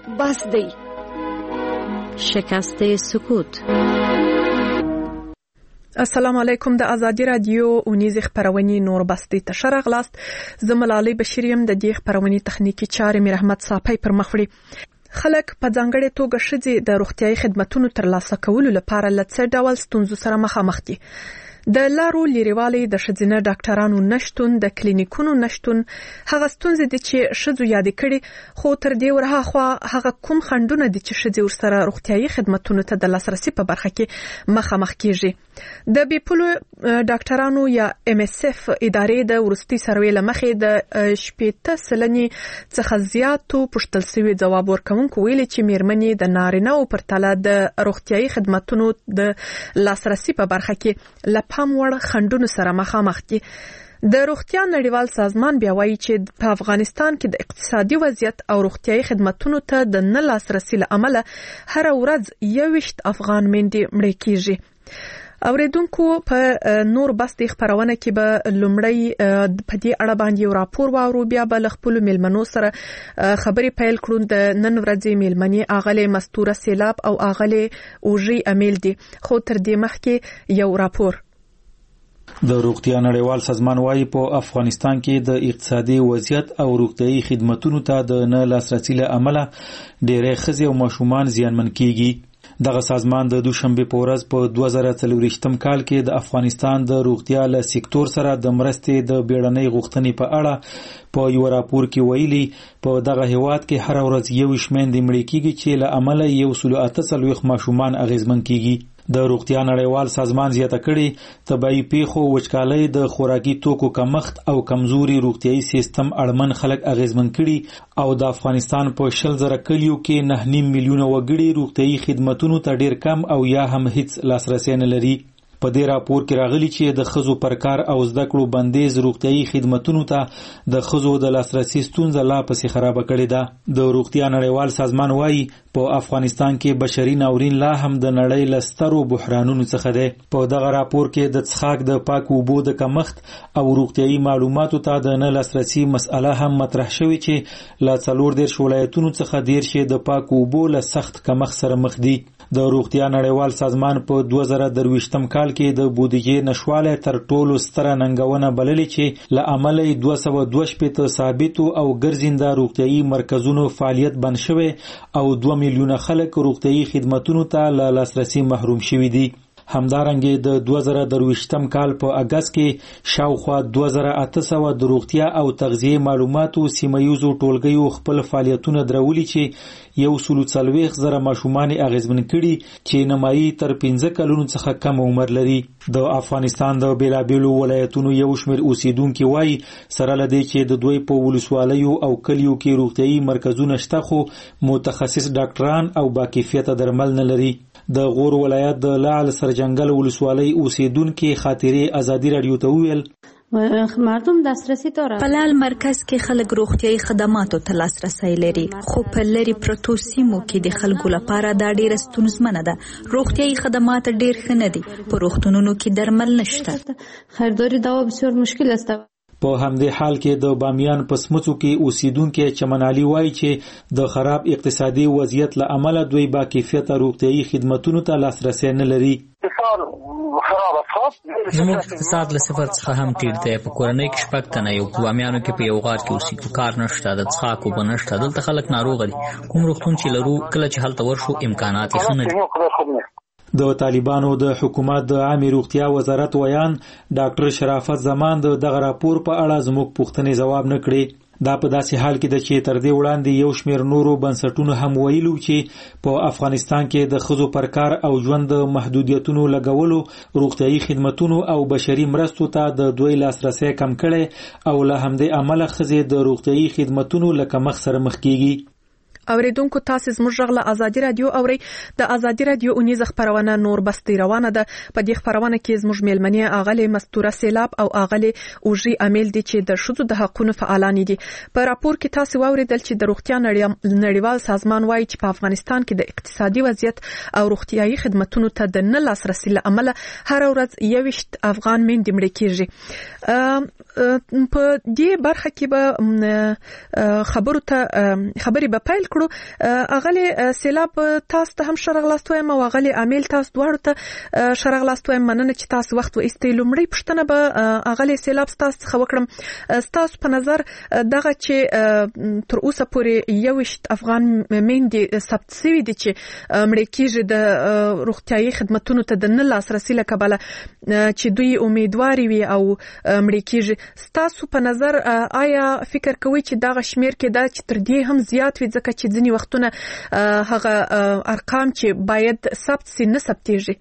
بس دی. شکست سکوت. السلام علیکم. د ازادي رادیو اونیز خبرونې نور بستی تشر غلاست. زملالي بشریم د دې خبرونې تخنیکی چارې مې رحمت صافی پر مخ وړي. خلک په ځانګړې توګه شذې د روغتيایي خدماتو ترلاسه کولو لپاره لڅ ډول ستونزو سره مخامخ دي. د لارو لیریوالي د شذینه ډاکټرانو نشټون د کلینیکونو نشټون هغه ستونزې دي چې شذو یاد کړي، خو تر دې ورهاخوا هغه کوم خندونه دي چې شذې ورسره روغتيایي خدماتو ته د لاسرسي په برخه کې مخامخ کیږي. د بیپولو ډاکټرانو یا MSF ادارې د ورستي سروې لمخې د 70% څخه زیاتو پښتل سوي ځواب ورکونکو ویلي چې میرمنې د نارینه او پرتله د روغتيایي خدماتو د لاسرسي په برخه کې پام وړ خندونو سره مخامخ دي. د روغتیا نړیوال سازمان بیا وایي چې په افغانستان کې د اقتصادي وضعیت او روغتیايي خدماتو ته د نه لاسرسي له امله هر ورځ 21 افغان میندې مړې کیږي. اوریدونکو په نور بستی خبرونه کې به لومړی په دې اړه باندې یو راپور واورو، بیا به خپل میلمنو سره خبري پیل کړو. د نن ورځې میلمنې اغله مستوره سیلاب او اغله اوجي امیل دي، خو تر دې مخکې یو راپور. د روغتیا نړیوال سازمان وايي په افغانستان کې د اقتصادي وضعیت او روغتيایي خدماتو ته د نه لاسرسي له امله ډېرې ښځې او ماشومان زیانمن کیږي. دغه سازمان د دوشنبه په ورځ په 2024 کال کې د افغانستان د روغتیا له سکتور سره د مرستې د بیړنۍ غوښتنې په اړه په یو راپور کې ویلي په دغه هیواد کې هر ورځ 21 میندې مړې کیږي چې له امله 138 ماشومان اغیزمن کیږي. د روغتیا نړیوال سازمان زیاته کړي طبيعي پیښو، وچکالۍ، د خوراکي توکو کمښت او کمزوري روغتيایي سیستم اړمن خلک اغیزمن کړي او د افغانستان په 100,000 کلیو کې 9.5 میلیونه وګړي روغتيایي خدماتو ته ډیر کم او یا هم هیڅ لاسرسي نه لري. په دې راپور کې راغلي چې د خزو پر کار او زده کړو بندیز روغتيایي خدماتو ته د خزو د لاسرسي ستونزه لا پسې خراب کړې ده. د روغتیا نړیوال سازمان وايي په افغانستان کې بشري ناورین لا هم د نړۍ لسترو بحرانونو څخه ده. په دغه راپور کې د څښاک د پاکو اوبو د کمښت او روغتيایي معلوماتو ته د نه لاسرسي مسأله هم مطرح شوې چې لا 14 ولایتونو څخه 10 د پاکو اوبو له سخت کمښت سره مخ دي. د روغتیا نړیوال سازمان په 2023 کال کې د بودیجې نشواله تر ټولو ستره ننګونه بللې چې له عمله 222 ثابتو او ګرځنده روغتيایي مرکزونو فعالیت بند شوی او 2 میلیونه خلک روغتيایي خدماتو ته له لاسرسي محروم شوي دي. همدارنګه د 2023 کال په اگست کې شاوخوا 2800 د روغتیا او تغذیه معلوماتو سیمایوزو ټولګیو خپل فعالیتونه درولي چې 140,000 ماشومان اغیزمن کړي چې نمایي تر 15 کلونو څخه کم عمر لري. د افغانستان د بیلابیلو ولایتونو یو شمېر اوسیدونکو وایي سره لدی چې د دوی په ولسوالیو او کلیو کې روغتيایي مرکزونه شته خو متخصص ډاکټران او باکیفیت درمل نه لري. د غور ولایت د لعل سرجنگل ولسوالۍ اوسیدونکو خاطرې ازادي رادیو ته ویل مردم دسترسی داره. په لعل مرکز کې خلک روغتيایي خدماتو ته لاسرسي لري، خو په لری پروتو سیمو کې د خلکو لپاره دا ډیره ستونزمنه ده. روغتيایي خدمات ډیر ښه نه دي، په روغتونونو کې درمل نشته. خریداری دوا بسیار مشکل است. په همدې حال کې د بامیان په سمڅو کې اوسیدونکو چمنالي وایي چې د خراب اقتصادي وضعیت له امله دوی با کیفیت روغتيایي خدماتو ته لاسرسي نه لري. زموږ اقتصاد له صفر څخه هم ټیټ دی. په کورنۍ کې شپږ تنه یو بامیانو کې په یو غار کې اوسېږو، کار نشته، د څښاک اوبه نشته، دلته خلک ناروغ دي. کوم روغتون چې لرو کله چې هلته ورشو امکانات یې ښه نه دي. د طالبانو د حکومت د عامه روغتیا وزارت ویان ډاکټر شرافت زمان دغه راپور په اړه زموږ پوښتنې جواب نه کړي. دا په داسې حال کې د چې تر دې وړاندې یو شمېر نورو بنسټونو هم ویلو چې په افغانستان کې د ښځو پر کار او ژوند محدودیتونو لګولو، روغتيایي خدماتو او بشري مرستو ته د دوی لاسرسي کم کړي او له همدې عمله ښځې د روغتيایي خدماتو له کمښت سره مخ کیږي. اوریدونکو تاسو زموږ غږ ازادي رادیو اوري. د ازادي رادیو اونیز خبرونه نور بستی روانه ده. په دې خبرونه کې زموږ میلمنې اغله مستوره سیلاب او اغله اوجي امیل دي چې د شذو د حقونو فعالان دي. په راپور کې تاسو واوریدل چې د روغتیا نړیوال سازمان وايي چې په افغانستان کې د اقتصادي وضعیت او روغتيایي خدماتو ته د نه لاسرسي له امله هر ورځ 21 افغان میندې مړې کیږي. په دې برخه کې به خبرې به پیل کړو. اغلی سیلاب تاسو ته هم شرغلاست وایم او اغلی عامل تاسو دواړو ته شرغلاست وایم. مننه چې تاسو وخت وایستئ. لومړی پوښتنه به اغلی سیلاب تاسو څخه وکړم. تاسو په نظر دغه چې تر اوسه پورې 21 افغان میندې ثبت شوي دي چې مړې کیږي د روغتیايي خدماتو ته د نه لاسرسي له کبله چې دوی امیدواري وي او مړې کیږي. تاسو په نظر آیا فکر کوئ چې دغه شمیر کې دا چې تر دې هم زیات وي ځکه چې ځینې وختونه هغه ارقام چې باید ثبت سي نه ثبتېږي؟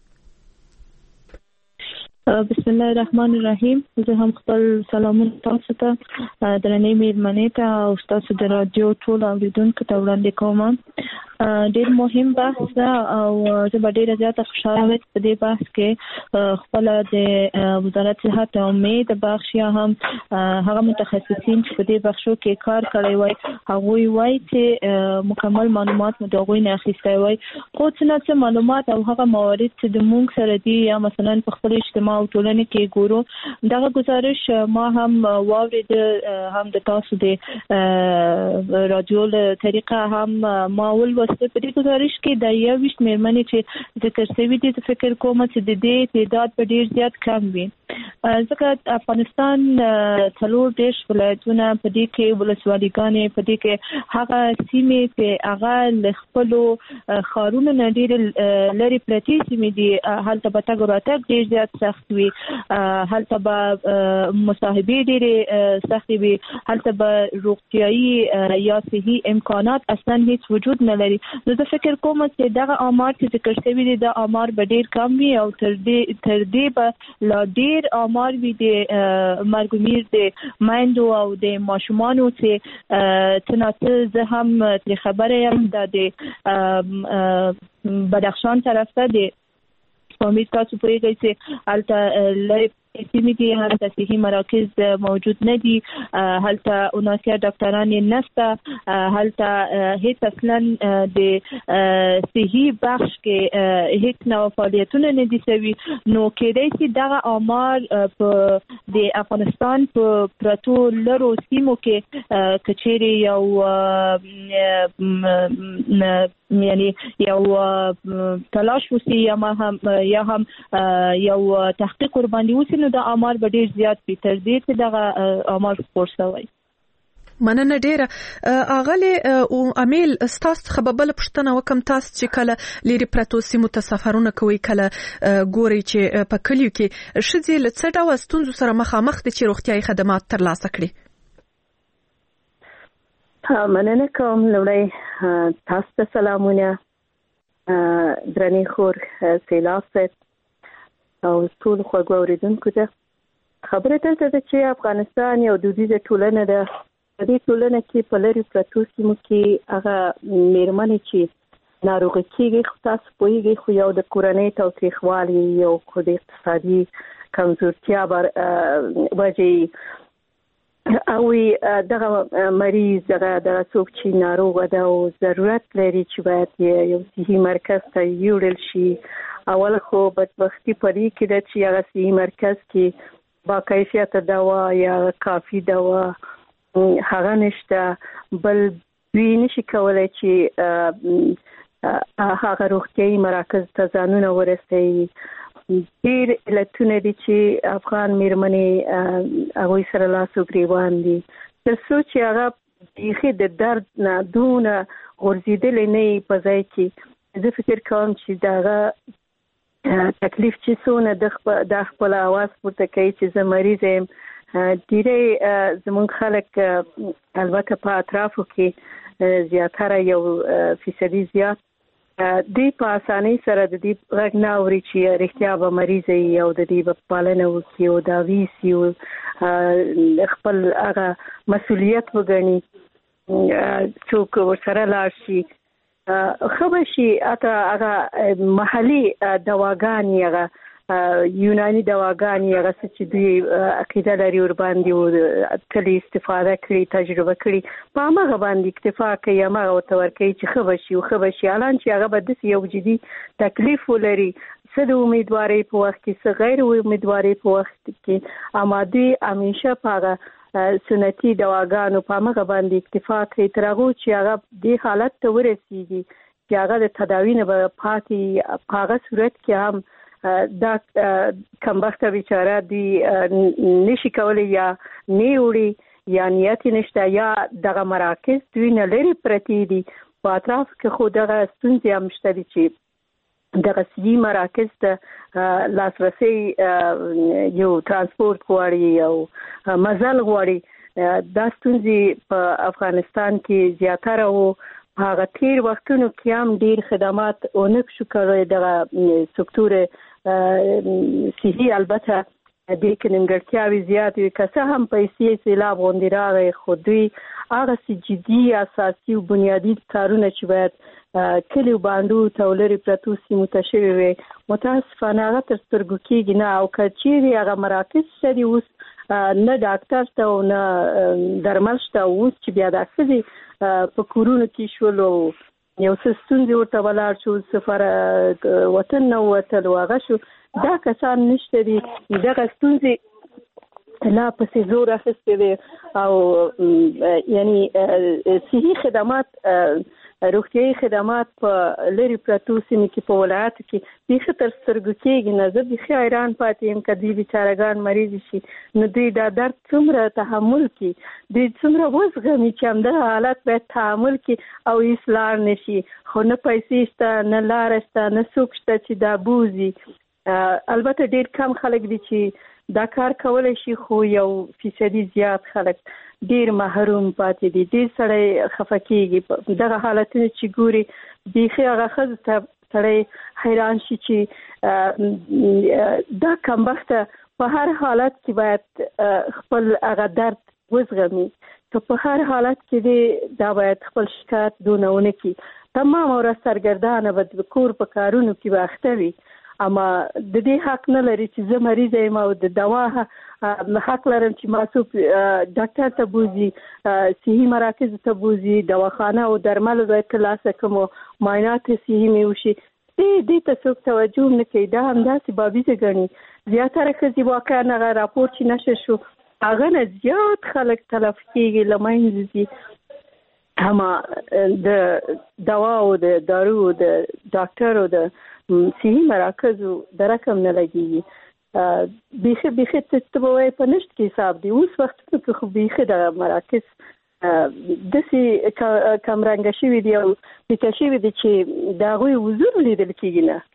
بسم الله الرحمن الرحیم. زه هم خپل سلامونه تاسو ته درنې میرمنې ته او تاسو د رادیو ټول اوریدونکو ته وړاندې کوم. ډېر مهم بحث ده او زه به ډېره زیاته خوشحاله وم په دې بحث کې خپل د وزارت صحت او امید بخش یا هم هغه متخصصین چې په دې بخشو کې کار کړی وای هغوی وای چې مکمل معلومات مو د هغوی نه اخیستی وای. خو څه معلومات او هغه موارد چې د مونږ سره دي یا مثلا په خپل اجتماع او ټولنې کې ګورو دغه گزارش ما هم واورید، هم د تاسو د رادیو له طریقه هم ما ولوسته. په دې گزارش کې د 21 میرمنې چې ذکر شوي دي فکر کوم چې د دې تعداد په ډیر زیات کم وي ځکه افغانستان 4 ولایتونه په دې کې ولسوالیګانې په دې کې هغه سیمې چې هغه له خپلو ښارونو نه ډېر لرې پرتې سیمې دي. هلته به تګ راتګ ډېر زیات سخت وي، هلته به مصاحبې ډېرې سختې وي، هلته به روغتیایي یا صحي امکانات اصلا هیڅ وجود نه لري. نو زه فکر کوم چې دغه آمار چې ذکر شوي دي د آمار به ډېر کم وي او تر دې به لا ډېر آمار وي د مرګومیر د میندو او د ماشومانو چې څه زه هم ترې خبره یم د بدخشان طرف ته د امید تاسو پوهیږئ چې هلته لرې سیمې دي، هلته صحي مراکز موجود نه دي، هلته 79 ډاکټران نشته، هلته هیڅ اصلا د صحي بخش کې هیڅ نوع فعالیتونه نه دي شوي. نو کېدای شي دغه آمار د افغانستان په پرتو لرو سیمو کې کچېرې یعنی یو تلاش وسی یا هم یو تحقیق ورباندې وسی نو د آمار به ډېر زیات وي تر دې چې دغه آمار خپور شوی. مننه ډیره. اغلی امیل ستاسو څخه به بله پوښتنه وکم. تاسو چې کله لرې پرتو سیمو ته سفرونه کوئ کله ګورئ چې په کلیو کې ښځې له څه ډول ستونزو سره مخامخ دي چې روغتیایي خدمات ترلاسه کړي؟ مننه کوم. لومړی تاسو ته سلامونه درنې خور سیلاب صاحب او ټول خوږو اورېدونکو ته. خبره دلته ده چې افغانستان یو دودیزه ټولنه ده. په دې ټولنه کې په لرې پرتو سیمو کې هغه میرمنې چې ناروغه کېږي خو تاسو پوهېږئ خو یو د کورنۍ تاوتریخوالي یو خو د اقتصادي کمزورتیا وجې او دغه مریض دغه څوک چې ناروغه ده او ضرورت لري چې باید یو صحي مرکز ته یوړل شي. اول خو بدبختي په دې کې ده چې هغه صحي مرکز کې با کیفیته دوا یا کافي دوا هغه نشته، بل دوی نشي کولای چې هغه روغتیایي مراکز ته ځانونه ورسوي. ډېر علتونه دي چې افغان میرمنې هغوی سره لاس و ګریوان دي تر څو چې هغه بیخي د درد نه دونه غورځېدلې نه وي په ځای کې. زه فکر کوم چې دغه تکلیف چې څونه د خپل اواز پورته کوي چې زه مریض یم. ډېری زموږ خلک البته په اطرافو کې زیاتره 1% زیات دوی په اسانۍ سره د دې غږ نه اوري چې رښتیا به مریض وي او د دې به پالنه وکړي او دا ویسي او خپل هغه مسؤلیت وګڼي، څوک ورسره لاړ شي ښه به شي. حتی هغه محلي دواګانې هغه یوناني دواګانې هغه څه چې دوی عقیده لري ورباندې تل استفاده کړي تجربه کړي په هماغه باندې اکتفا کوي، هماغه ورته ورکوي چې ښه به شي او ښه به شي. الان چې هغه به داسې یو جدي تکلیف ولري څه د امیدوارۍ په وخت کې څه غیر امیدوارۍ په وخت کې، اما دوی همیشه په هغه سنتي دواګانو په هغه باندې اکتفا کوي تر هغه چې هغه د حالت ته ورسیږي چې هغه د تداوی نه پاتې په هغه صورت کې هم دا کمبخته بیچاره دی نشي کولی یا نیوړي یا نیت نشته یا دغه مراکز دوی نه لري پرتی دي په اطراف کې خو دغه ستونزې هم شته دي چې دغه صحي مراکز ته لاسرسي یو ترانسپورت غواړي او مزل غواړي دا ستونزې په افغانستان کې زیاتره وو هغه تیر وختونو کې هم ډیر خدمات اونک شو کړی دغه سکتور صحي البته د کې نیمګړتیاوې زیات وي که څه هم پیسې سیلاب غوندې راغی خو دوی هغه جدي اساسي او بنیادي کارونه چې باید کلیو باندې تولري پرتو سیمو ته شوي وي متاسفانه هغه تر سترګو کېږي نه او که چیرې هغه مراکز شته دي اوس نه ډاکټر ته او نه درمل شته اوس چې بیا دا ښځې په کورونو کې شول او یو څه ستونزې ورته ولاړ شو سفر وطن نه ووتل هغه شو دا کسان نشته دي دغه ستونزې لا پسې زور اخیستی دی او یعنی صحي خدمات روغتیايي خدمات په لري پرتو سیمو کې په ولایاتو کې بیخي تر سترګو کېږي نه زه بیخي حیران پاتې یم که دوی بیچارهګان مریض شي نو دوی دا درد څومره تحمل کړي دوی څومره وزغمي چې همدغه حالت باید تحمل کړي او هېڅ لار نه شي خو نه پیسې شته نه لاره شته نه څوک شته چې دا بوزي البته ډېر کم خلک دي چې دا کار کولی شي خو 1% زیات خلک ډیر محروم پاتې دي ډیر سړی خفه کېږي دغه حالتونه چې ګوري بیخي هغه ښځو ته سړی حیران شي چې دا کمبخته په هر حالت کې باید خپل هغه درد وزغمي که په هر حالت کې دی دا باید خپل شکایت دونه ونه کړي تمام ورځ سرګردانه به د کور په کارونو کې به اخته وي اما د دې حق نه لري چې زه مریض یم او د دوا حق لرم چې ماسوب ډاکټر ته بوزي صحي مراکز ته بوزي دواخانه او درمل باید ترلاسه کړم معاینات صحي مې وشي دې ته څوک توجه نه کوي دا همداسې بابیزه ګڼي زیاتره ښځې واقعا هغه راپور چې نشر شو هغه نه زیات خلک تلف کېږي له منځه ځي همه د دوا او د دارو د ډاکټر او د صحي مراکزو د رقم نه لګېږي بیخي ته به وایې په نشت کې حساب دی اوس وختونو کې خو بیخي دغه مراکز داسې کمرنګه شوي دي او پیکه شوي دي چې د هغوی حضور لیدل کېږي نه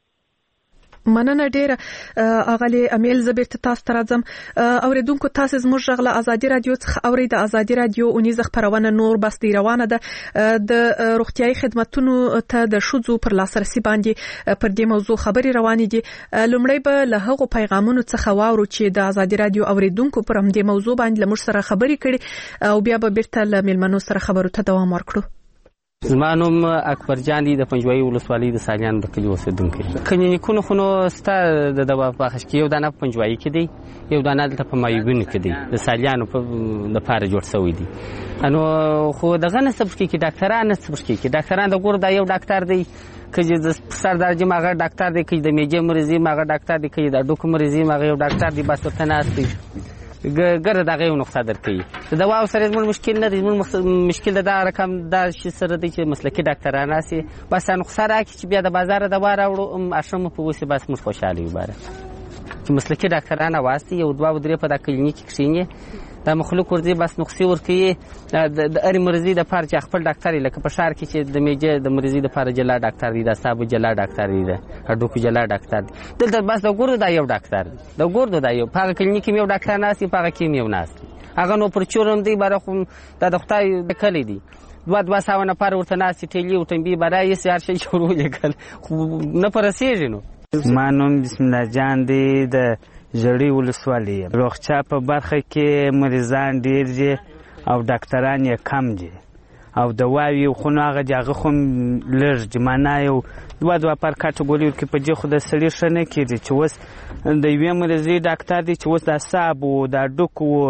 مننه ډیره اغلی امیل زبرت تاسو ته راځم اوریدونکو تاسو زموږ غږ له ازادي رادیو څخه اوري د ازادي رادیو اونیزه خبرونه نور بس روانه ده د روغتيایي خدماتو ته د شوزو پر لاسرسي باندې پر دې موضوع خبري روانې دي لومړی به له هغو پیغامونو څخه واورو چې د ازادي رادیو اوریدونکو پر همدې موضوع باندې لمر سره خبري کړي او بیا به بیرته له ملمنو سره خبرو ته دوام ورکړو زما نوم اکبر جان دی د پنجوایي ولسوالۍ د سالیان د کلي اوسېدونکی کلینیکونه خو نو ستا د دوا په بخش کې یو دانه په پنجوایي کې دی یو دانه دلته په مایوبین کې دی د سالیانو لپاره جوړ شوی دی نو خو دغه نه صبر کې ډاکټران نه صبر کې ډاکټران د ګور دا یو ډاکټر دی که د سر درجه ماغه ډاکټر دی که د میجه مریضي ماغه ډاکټر دی که د ډوکو مریضي ماغه یو ډاکټر دی بس ورته ناست دی ګره دغه یو نقطه درکوي د دوا سره زموږ مشکل نه دی زموږ مشکل دا رقم دا شي سره دی چې مسلکي ډاکټران راسي بس نقصه راکړي چې بیا د بازار دوا راوړو اشرم په وسه بس موږ خوشاله یو باره چې مسلکي ډاکټران واسطي یو دوا ودرې په د کلینیک کې کښینی دا مخلوق ورته بس نقصې ورکوي د اړ مرزي د پاره چې خپل ډاکټر لکه په شهر کې چې د میجه د مرزي د پاره جلا ډاکټر دی د صاحب جلا ډاکټر دی د هډوکو جلا ډاکټر دی دلته بس د ګورو دا یو ډاکټر دی د ګورو دا یو په کلینیک کې یو ډاکټر ناسي په کې یو ناسي هغه نو پر چورم دی بار خو د خدای د کلی دی دوه ساونه پر ورته ناسي ټیلی او تنبي برای سیار شي شروع لیکل خو نه پرسیږي نو ما نوم بسم الله جان دی د زړی ولسوالۍ روغتیا په برخه کې مریضان ډیر دي او ډاکټران یې کم دي او دواوی خو نو هغه دغه خو لږ دي معنا یو دوه پر کټګوري کې په دې خو د سړي ښه نه کېږي چې اوس د یوې مریضي ډاکټر دی چې اوس د اعصابو د هډوکو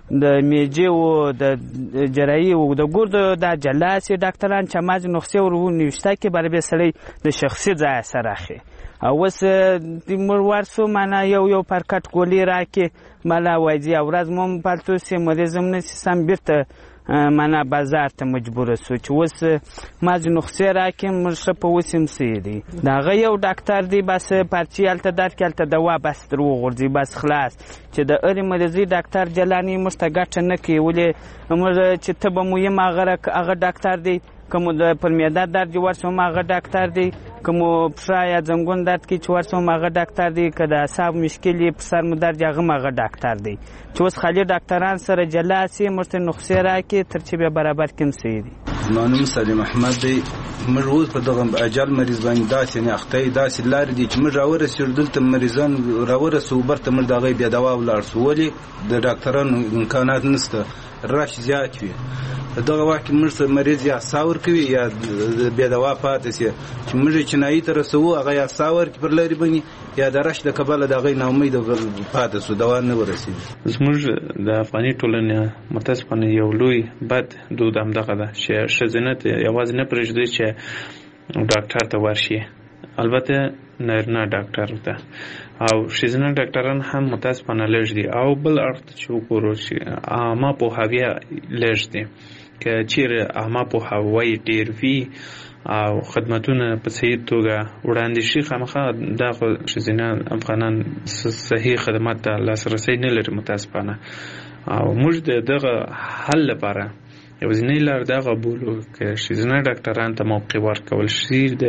د میجې او د جراحي او د ګردو د جلاسي ډاکټران چې ماج نسخې ورنوشته کې برابر سړی د شخصي ځای سره اخی او وس د مرورسو معنا یو پرکټ ګولې راکې مالا وایي اورز مم پالتو سي مریضم نه سم بیرته معنا بازار ته مجبور سو چې وس ماج نسخې راکې مرشه په وسیم سيدي دا غي یو ډاکټر دی بس پارچیال ته درکلته دوا بس درو غورځي بس خلاص چې د اړ مریضي ډاکټر جلانی مستګټ نه کوي ولې امر چې ته به مو یم هغه ډاکټر دی کوم د پرمیاده درد ورسوم هغه ډاکټر دی کوم پښه زنګون درد کې چې ورسوم هغه ډاکټر دی که د اعصاب مشکل په سر مو درد هغه ډاکټر دی چې اوس خالي ډاکټران سره جلاسي مرته نسخې راکې تر چې به برابر کم سي دي. نوم سلیم احمد دی. موږ اوس په دغه اجل مریض باندې داسې نه اخته داسې لارې دي چې موږ راورسېږو دلته مریضان راورسو برته موږ دغه بیا دوا ولاړ سو ولې د ډاکټرانو امکانات نشته رش زیات وي دغه وخت موږ مریض یا ساور کوي یا بیا دوا پاتې سي چې موږ چنایي تر سو هغه یا ساور پر لري بني یا د رش د کبل دغه نه امید پاتې سو دوا نه ورسي. زموږ د افغاني ټولنې متاسفانه یو لوی بد دود هم دغه ده چې ښځینه یوازې نه پرېږدي چې ډاکټر ته ورشي البته نارینه ډاکټر ته او ښځینه ډاکټران هم متاسفانه لږ دي او بل اړخ چې وګورو چې عامه پوهاوی لږ دي که چیرې عامه پوهاوی ډېر وي او خدمتونه په صحیح توګه وړاندې شي خامخا دا ښځینه افغانان صحیح خدمات ته لاسرسی نه لري متاسفانه او موږ دغه حل لپاره یوازینۍ لار دغه بولو که ښځینه ډاکټران ته موقع ورکول شي د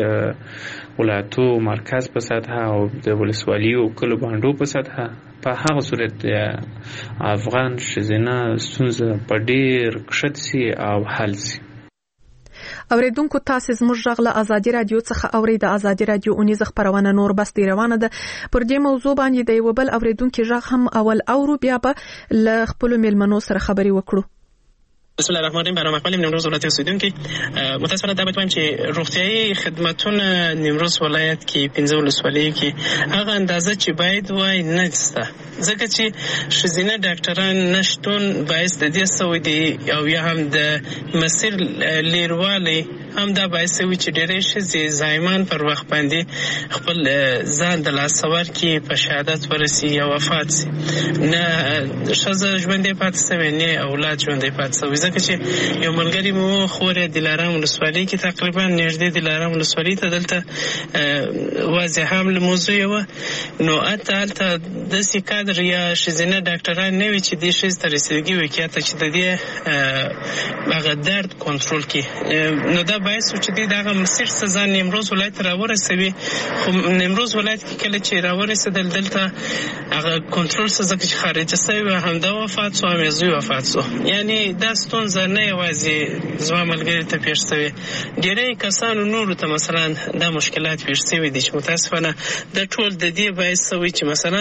ولایتو مرکز په سطحه او د ولسوالیو کلو بانډو په سطحه په هغه صورت افغان ښځینه ستونزه په ډېر کښت سي او حل سي. اوریدونکو تاسو زموږ غږ له ازادي رادیو څخه اوري. د ازادي رادیو اونیز خبرونه نور بس دی روانه ده. پر دې موضوع باندې د یو بل اوریدونکو غږ هم اول اورو بیا به ل خپل میلمنو سره خبري وکړو. بسم الله الرحمن الرحیم. برنامه خپل نیمروز ولایت اوسیدونکو متاسفانه دا باید وایم چې روغتیايي خدماتونه نیمروز ولایت کې 15 ولسوالۍ کې هغه اندازه چې باید وای نه سته ځکه چې ښځینه ډاکټران نشټون باعث د دې سوي دي او یا هم د مسیر لیروالی هم دا باعث وي چې ډېرې ښځې زایمان پر وخت باندې خپل ځان د لاسور کې په شهادت ورسي یا وفات سي نه ښځه ژوندۍ پاتې سوې نه اولاد ژوندۍ پاتې سوي ځکه چې یو ملګری مو خورې دلارام ولسوالۍ کې تقریبا نږدې دلارام ولسوالۍ ته دلته واضح حمل موضوع وه نو هلته داسې کادر یا ښځینه ډاکټران نه وي چې دې ښځې ته رسیدګي وکړي حتی چې د دې هغه درد کنټرول کړي نو دا باعث و چې دغه مسیر سزا نیمروز ولایت ته راورسوي خو نیمروز ولایت کې کله چې راورسېدل دلته هغه کنټرول سزا چې خارجه سوی همدا وفات سو هم زوی وفات سو یعنی دا ستونزه نه یوازې زما ملګري ته پیښ سوې ډېری کسانو نورو ته مثلا دا مشکلات پیښ سوي دي چې متاسفانه د ټول د دې باعث سوي چې مثلا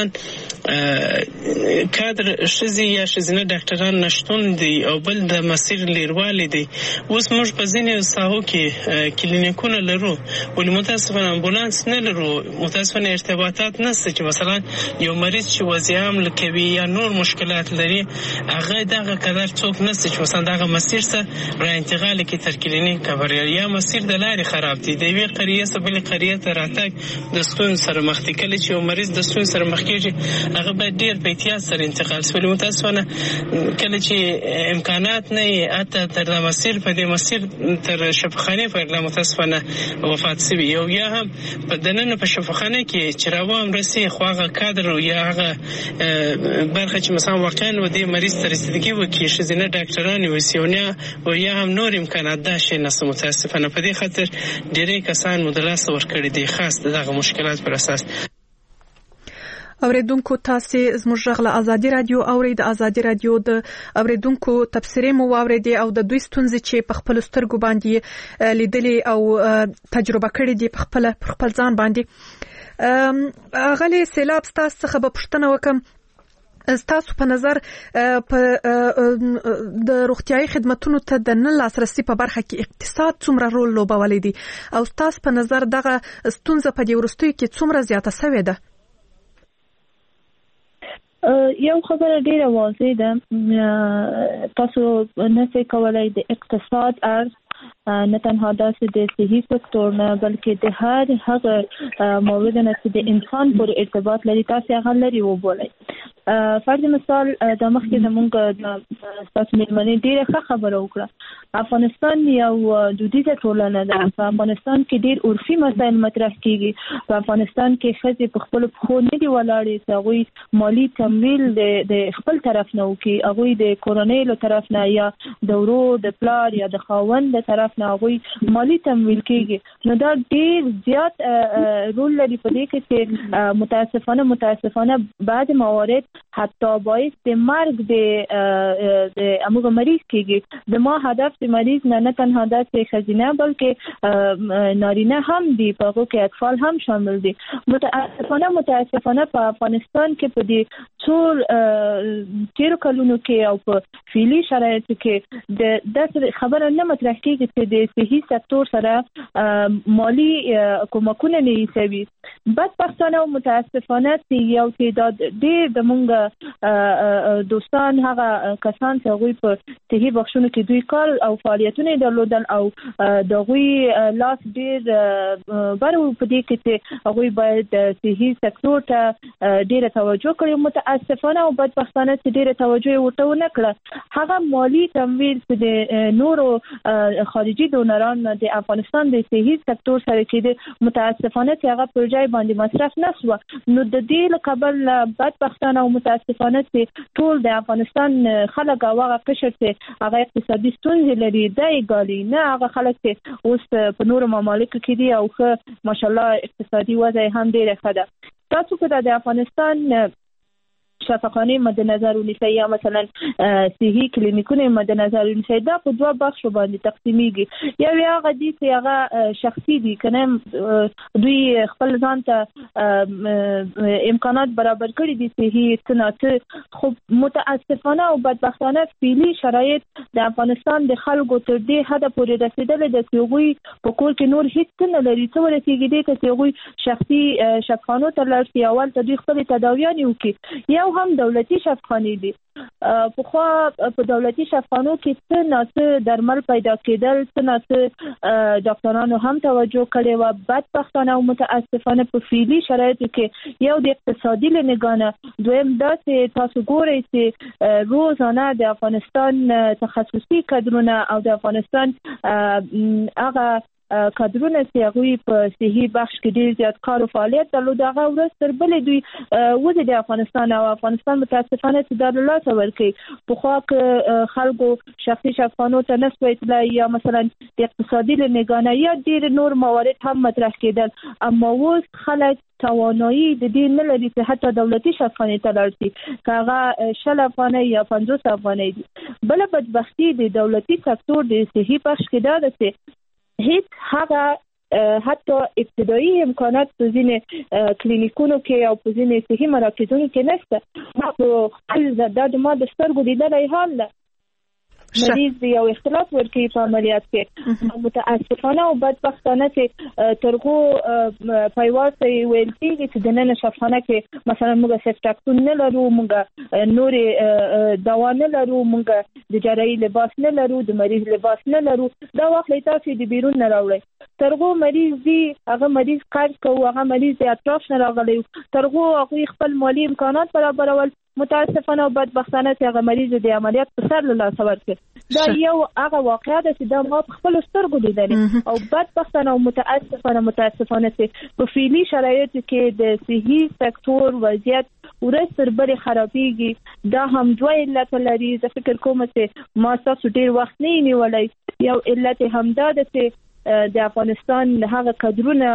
کادر ښځې یا ښځینه ډاکټران نشتون دي او بل د مسیر لیروالی دی. اوس موږ په ځینې ساحو کې کلینیکونه لرو ولې متاسفانه امبولانس نه لرو متاسفانه ارتباطات نشته چې مثلا یو مریض چې وضع حمل کوي یا نور مشکلات لري هغه دغه قدر څوک نشته چې مثلا دغه مسیر ته را انتقال کی تر کلینیک کبر یا مسیر د لارې خراب دي د یوې قریه څخه بلې قریه ته راتګ د ستونزې سره مخ دي کله چې یو مریض د ستونزې سره مخ کېږي هغه باید ډېر په احتیاط سره انتقال شي ولې متاسفانه کله چې امکانات نه وي حتی تر د مسیر په دې مسیر تر شفاخانې پورې متاسفانه وفات شوي یو یا هم په دننه په شفاخانه کې چې راوام رسي خو هغه کادر یا هغه برخه چې مثلا واقعا و دې مریض ته رسیدګي وکړي ښځینه ډاکټران وسیونه او یا هم نور امکانات دا شي نه متاسفانه په دې خاطر ډېری کسان مدلاس ورکړي دي خاص دغه مشکلات پر اساس. اوریدونکو تاسو زموږ غږ له ازادي رادیو اوري. د ازادي رادیو د اوریدونکو تبصرې مو واوریدي او د دوی ستونزې چې په خپل سترګو باندې لیدلې او تجربه کړې دي په خپل ځان باندې. غلي سیلاب تاسو څخه به پوښتنه وکم ستاسو په نظر په د روغتیايي خدماتو ته د نه لاسرسي په برخه کې اقتصاد څومره رول لوبولی دی او ستاسو په نظر دغه ستونزه په دې وروستیو کې څومره زیاته شوې ده؟ یو خبره ډیره واضح ده، تاسو نشئ کولای د اقتصاد اړخ نه تنها داسې د صحي سکتور نه بلکې د هر هغه مورد نه چې د انسان پورې ارتباط لري تاسو هغه لري وبولئ. فرض مثال د مخکې زمونږ تاسو مېرمنې ډیره ښه خبره وکړه. افغانستان یو دودیزه ټولنه ده. په افغانستان کې ډیر عرفي مسایل مطرح کیږي. په افغانستان کې ښځې په خپل پښو نه دي ولاړې، هغوی مالی تمویل د خپل طرف نه وکړي، هغوی د کورنۍ له طرف نه یا د ورور د پلار یا د خاوند د طرف نه هغوی مالی تمویل کیږي. نو دا ډیر زیات رول لري په دې کې چې متاسفانه بعض موارد حتی باعث د مرګ د اموږ مریض کیږي. د ما هدف د مریض نه تنها داسې ښځینه بلکې نارینه هم دي، په هغو کې اطفال هم شامل دي. متاسفانه په افغانستان کې په دې څو تیرو کلونو کې او په فعلي شرایطو کې داسې خبره نه مطرح کیږي چې د صحي سکتور سره مالی کومکونه نه ایسوي. بدبختانه او متاسفانه چې یو تعداد ډېر د مونږ دوستان هغه کسان چې هغوی په صحي بخشونو کې دوی کار او فعالیتونه درلودل او د هغوی لاس ډېر بر په دې کې چې هغوی باید صحي سکتور ته ډېره توجه کړي. متاسفانه او بدبختانه چې ډېره توجه ورته ونه کړه. هغه مالی تمویل چې د نورو خارجي دونران د افغانستان د صحي سکتور سره کېده متاسفانه چې هغه پروژې باندې مصرف نشوه. نو د دې له کبله بدبختانه او متاسفانه چې ټول د افغانستان خلک او هغه قشر چې هغه اقتصادي ستونزې لري دی ګالي، نه هغه خلک چې اوس په نورو ممالکو کې دي او ښه ماشاءالله اقتصادي وضع هم ډېره ښه ده. تاسو که د افغانستان شفاخانه مد نظر ونیسئ یا مثلا صحي کلینیکونه مد نظر ونیسئ، دا په دوه بخشو باندې تقسیمیږي. یو هغه دي چې هغه شخصي دي، کنه دوی خپل ځان ته امکانات برابر کړي دي صحي څه، خو متاسفانه او بدبختانه فعلي شرایط د افغانستان د خلکو تر دې حده پورې رسیدلي ده چې هغوی په کور کې نور هیڅ نه لري. څه ورسیږي دې ته چې هغوی شخصي شفاخانو ته لاړ شي، اول ته دوی خپلې تداویانې وکړي. یو هم دولتي شفاخانې دي. پخوا په دولتي شفاخانو کې څه ناڅه درمل پیدا کېدل، څه ناڅه ډاکټرانو هم توجه کړې وه. بدبختانه او متاسفانه په فعلي شرایطو کې یو د اقتصادي له نګاه نه، دویم دا چې تاسو ګورئ چې روزانه د افغانستان تخصصي کادرونه او د افغانستان هغه کادرونه چې هغوی په صحي بخش کې ډېر زیات کار او فعالیت درلود، هغه ورځ تر بلې دوی وځي د افغانستان او افغانستان متاسفانه چې دا له لاسه ورکوي. پخوا که خلکو شخصي شفاخانو ته نه سوی تللی یا مثلا د اقتصادي له نګاه نه یا ډېر نور موارد هم مطرح کېدل، اما اوس خلک توانایی د دې نه لري چې حتی دولتي شفاخانې ته لاړ شي، که هغه 20 افغانۍ یا 50 افغانۍ دي. بله بدبختي د دولتي سکتور د صحي بخش کې دا ده چې هیڅ هغه حتی ابتدایي امکانات په ځینې کلینیکونو کې او په ځینې صحي مراکزونو کې نشته. ما د سترګو لیدلی حال ده، مریض یو اختلاف ورکوي په عملیات کې. متاسفانه او بدبختانه چې ترغو پیوار ته ویل کېږي چې دننه شفاخانه کې مثلا موږ سیفټاکسون نه لرو، موږ نورې دوا نه لرو، موږ د جراحي لباس نه لرو، د مریض لباس نه لرو. دا واخلئ تاسو د بیرون نه راوړئ. ترغو مریض دی، هغه مریض قرض کوو، هغه مریض د اطراف نه راغلی، ترغو هغوی خپل مالي امکانات برابرول. متاسفانه او بدبختانه چې هغه مریض د عملیات په سر له لاسه ورکړي. دا یو هغه واقعه ده چې دا ما په خپلو سترګو لیدلې. او بدبختانه او متاسفانه چې په فعلي شرایطو کې د صحي سکتور وضعیت ورځ تر بلې خرابېږي. دا هم دوه علت لري. زه فکر کوم چې ما ستاسو ډېر وخت نه نیولی. یو علت همدا ده چې د افغانستان هغه کادرونه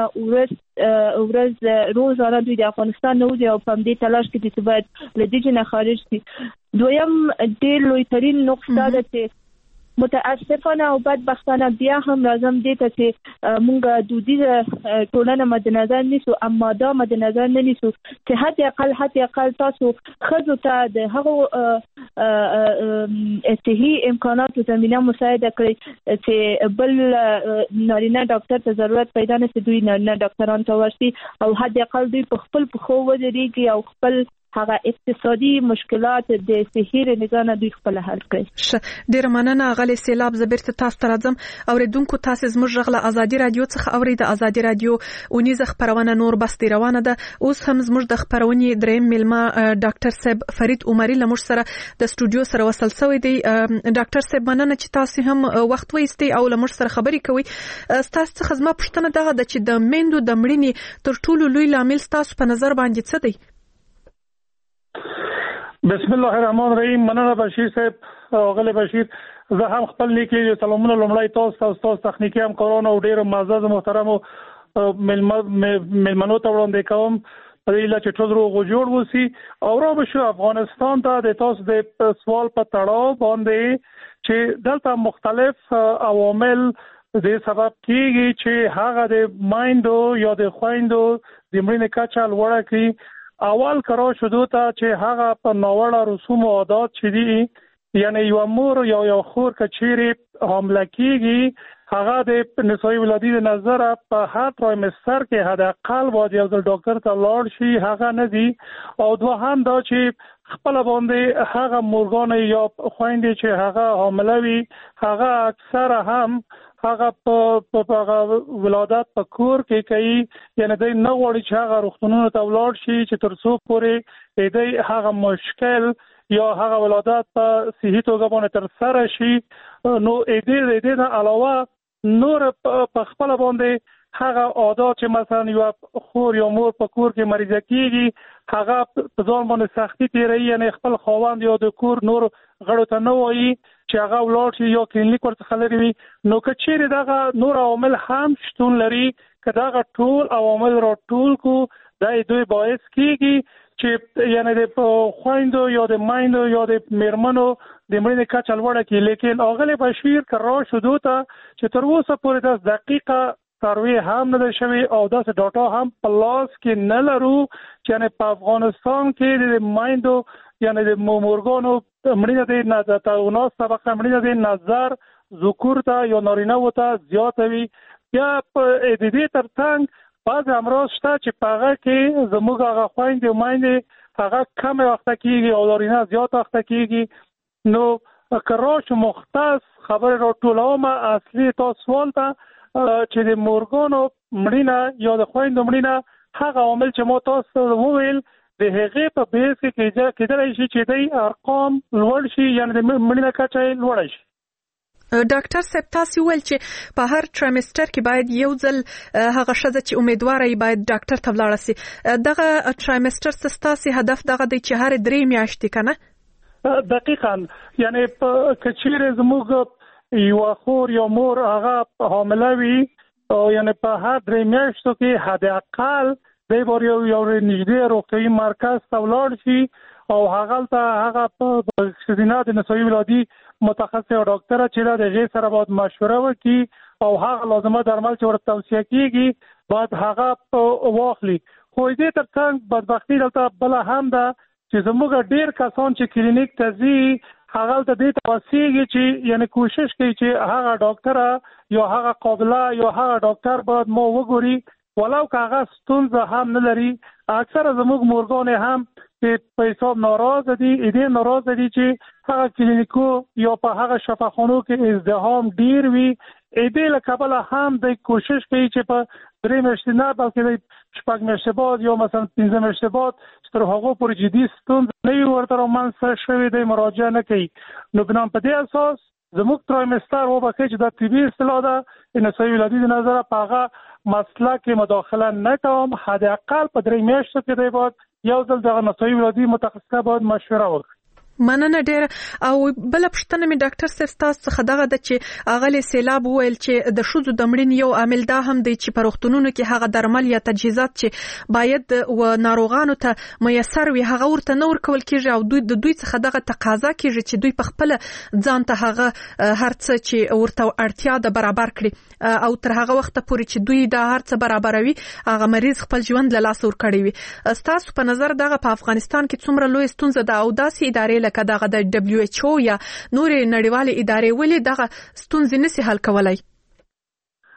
ورځ روزانه دوی د افغانستان نه وځي او په همدې تلاش کې دي چې باید له دې نه خارج شي. دویم ډېر لوی ترین نقص دا ده چې متاسفانه او بدبختانه بیا هم لازم دي ته چې مونږ دودیزه ټولنه مد نظر نیسو، اما دا مد نظر نه نیسو چې حتی اقل تاسو ښځو ته د هغو صحي امکاناتو زمینه مساعده کړئ چې بل نارینه ډاکټر ته ضرورت پیدا نه شي، دوی نارینه ډاکټرانو ته ورشي او حتی اقل دوی په خپل پښو ودرېږي او خپل هغه اقتصادي مشکلات د صحي نظام دوی خپل حل کړي. ډیر مننه غلي سیلاب زبرت تاسو ته راځم. اوریدونکو تاسو زموږ غله ازادي رادیو څخه اورید. ازادي رادیو اونیزه خبرونه نور بستي روانه ده. اوس هم زموږ د خبرونې دریم ملما ډاکټر صاحب فرید عمري لمر سره د استودیو سره وصل شوی دی. ډاکټر صاحب مننه چې تاسو هم وخت وایستئ او لمر سره خبرې کوي. تاسو څخه زما پوښتنه دغه ده چې د میندو د مړینې تر ټولو لوی لامل تاسو په نظر باندې څه دی؟ بسم الله الرحمن الرحیم. مننه بشیر صاحب او غلی بشیر. زه هم خپل لیکي سلامونه لومړی تاسو تخنیکی همکارانو او ډیر معزز محترم ملمنو ته وړاندې کوم په دې لاره چې ټول روغ جوړ وسی او را بشو افغانستان ته د تاسو د سوال په تړاو باندې چې دلته مختلف عوامل د سبب کیږي چې هغه د مایندو یا د خويندو د مړینې کچه لوړه کړي. اول کرا شدو ته چې هغه په ناوړه رسوم او عادات چې دي یعنی یو مور یا یو خور کچيري حمله کیږي هغه د نسوي ولادي د نظر په هر ترایمستر کې حد اقل باید یو ډاکټر ته لاړ شي. هغه نه دي او دوهم دا چې خپل باندې هغه مورګان یا خويندې چې هغه حامله وي هغه اکثر هم هغه په ولادت په کور کې کوي یعنی د نه وړي چې هغه روغتونونو ته ولاړ شي چې تر څو پورې د هغه مشکل یا هغه ولادت په صحیح توګه باندې تر سره شي. نو دې نه علاوه نور په خپل باندې هغه عادت چې مثلا یو خور یا مور په کور کې مریضه کیږي هغه په ځان باندې سختي تیری یعنی خپل خاوند یا د کور نور غړو ته نه وایي چې هغه ولاړ شي یا کلینیک ورته لري وي. نو کچېره دغه نور عوامل هم شتون لري که دغه ټول عوامل را ټول کو د دوی باعث کیږي چې یعنی د خويندو یا د مایندو یا د میرمنو د مړینې کچه لوړه کی. لیکن اغلی بشیر کرا شدو ته چې تر اوسه پورې د دقیقه سروي هم نه شوی او داسې ډاټا هم په لاس کې نه لرو چې یعنی په افغانستان کې د مایندو یعنی د مورګانو مړینه د ناتاوناس طبقه مړینه د نظر ذکر ته یا نارینه وته زیات وي. یا په دې ترڅنګ بعض امراض شته چې په هغه کې زموږ هغه خويندې مایندې هغه کم وخت کېږي او نارینه زیات وخت کېږي. نو کراش مختص خبر را ټولوم اصلي تاسو سوال ته چې د مورګانو مړینه یا د خويندو مړینه هغه عامل چې مو تاسو وویل د هغې په بیس کې کېدای شي چې د ارقام لوړ شي یعنی د مړینه کچه لوړ شي. ډاکټر صاحب تاسو ویل چې په هر ترایمستر کې باید یو ځل هغه شذ چې امیدوار ای باید ډاکټر ته ولاړ شي. دغه ترایمستر ستاسو هدف دغه دی چې هر 3 میاشتې کنه؟ دقیقاً یعنی کچېره زموږ یو خور یا مور هغه حامله وي او یعنی په هر 3 میاشتو کې حد اقل د یو نږدې روغتیايي مرکز ته ولاړ شي او هغه په سینه د نسوي ولادي متخصص او ډاکټر چې د هغې سره باید مشوره وکړي او هغه لازمه درمل چې ورته توصیه کیږي باید هغه واخلي. خو دې ترڅنګ بدبختي دلته بل هم ده چې زموږ ډیر کسان چې کلینیک ته ځي هغه ته دې توصیه چې یعنی کوشش کوي چې هغه ډاکټر یا هغه قابله یا هغه ډاکټر باید مو وګوري ولو که هغه ستونزه هم نه لري. اکثر زموږ مورګان هم چې په حساب ناراضه دي دې ناراضه دي چې هغه کلینیکو یا په هغه شفاخانو کې ازدحام ډیر وي. دې له کبله هم د کوشش کوي چې په 3 میاشتې نه بلکې 4 میاشتې بعد یا مثلا 15 میاشتې بعد تر هغه پورې جدي ستونزه نه ورته رامنځته شوي د مراجعه نه کوي. نو بنام په دې اساس زموږ ترایمستر وبخښي چې د طبي اصطلاح ده نسوي ولادي د نظر په هغه مسله کې مداخله نه کوم. حد اقل په 3 میاشتو کې دی باید یو ځل د نسوي ولادي متخصص باید مشوره وکړي. مننه ډیر. او بل پښتنه می ډاکټر صاحب تاسو څخه دغه د چې اغلی سیلاب ویل چې د شوزو د مړین یو عامل دا هم دی چې پروختونونو کې هغه درمل یا تجهیزات چې باید و ناروغانو ته میسر وي هغه ورته نور کول کیږي او دوی څخه دغه تقاضا کیږي چې دوی په خپل ځان ته هغه هرڅه چې ورته اړتیا ده برابر کړي او تر هغه وخت پورې چې دوی دا هرڅه برابروي هغه مریض خپل ژوند له لاس ور کړی وي. تاسو په نظر دغه په افغانستان کې څومره لوی ستونزه ده او داسې ادارې لکه دغه د WHO یا نورې نړیوالې ادارې ولې دغه ستونزې نشي حل کولای؟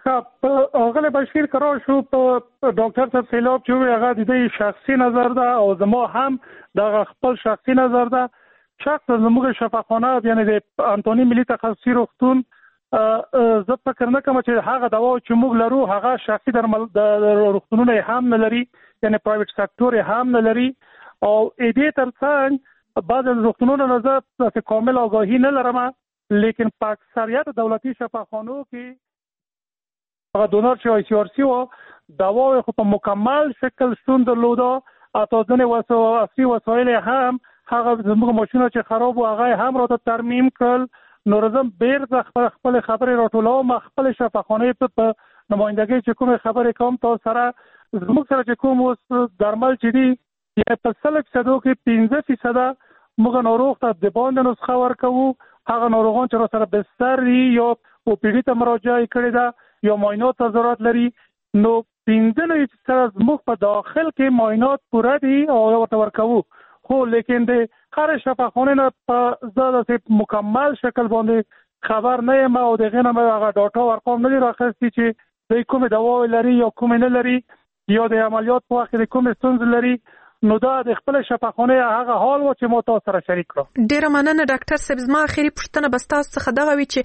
اغلی بشیر کرا شو په ډاکټر صاحب سیلاب چې هغه د دې شخصي نظر ده او زما هم د خپل شخصي نظر ده. شخص زموږ شفاخانه یعنی د انټونی ملي تخصصي روغتون زه فکر نه کوم چې هغه دوا چې موږ لرو هغه شخصي درمل د روغتونونو هم نه لري، یعنی پرایویټ سکتور هم نه لري. او دې ترڅنګ بعض روغتونونو نه زه کامل آگاهی نه لرم، لیکن په اکثریت دولتي شفاخانو کې هغه دونر چې آی سی آر سی و دواوی خو په مکمل شکل شتون درلوده. حتی ځینې اصلي وسایل هم هغه زموږ ماشینونه چې خراب و هغه هم راته ترمیم کړل. نو زه بیرته خپل خبرې راټولوم، خپل شفاخانې په نمایندګۍ چې کومې خبرې کوم تاسو سره. زموږ سره چې کوم اوس درمل چې دي یا په 100% کې 15% موږ ناروغ ته د باندې نسخه ورکوو. هغه ناروغان چې را سره بستر دي یا او پی ډي ته مراجعه کړې ده یا معاینات ته ضرورت لري، نو 15% زموږ په داخل کې معاینات پوره دي او ورته ورکوو. خو لیکن د هر شفاخانې نه په زیاده مکمل شکل باندې خبر نه یم او دغه نه هغه ډاټا ورقم نه راخستي چې د کومه دوا لري یا کومه نه لري یا د عملیات په وخت کې کومه ستونزه لري. نو دا د خپل شفاخانه هغه حال و چې مو تاسو سره شریک کړو. ډیره مننه ډاکټر صاحب. زما اخیری پوښتنه بس تاسو څخه دغه وی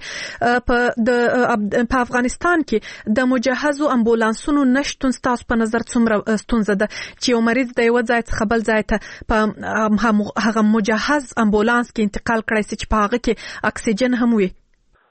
چې په افغانستان کې د مجهزو امبولانسونو نشټون تاسو په نظر څومره ستونزه ده چې یو مریض د یو ځای څخه بل ځای ته په هغه مجهز امبولانس کې انتقال کړی چې په هغه کې اکسیجن هم وي؟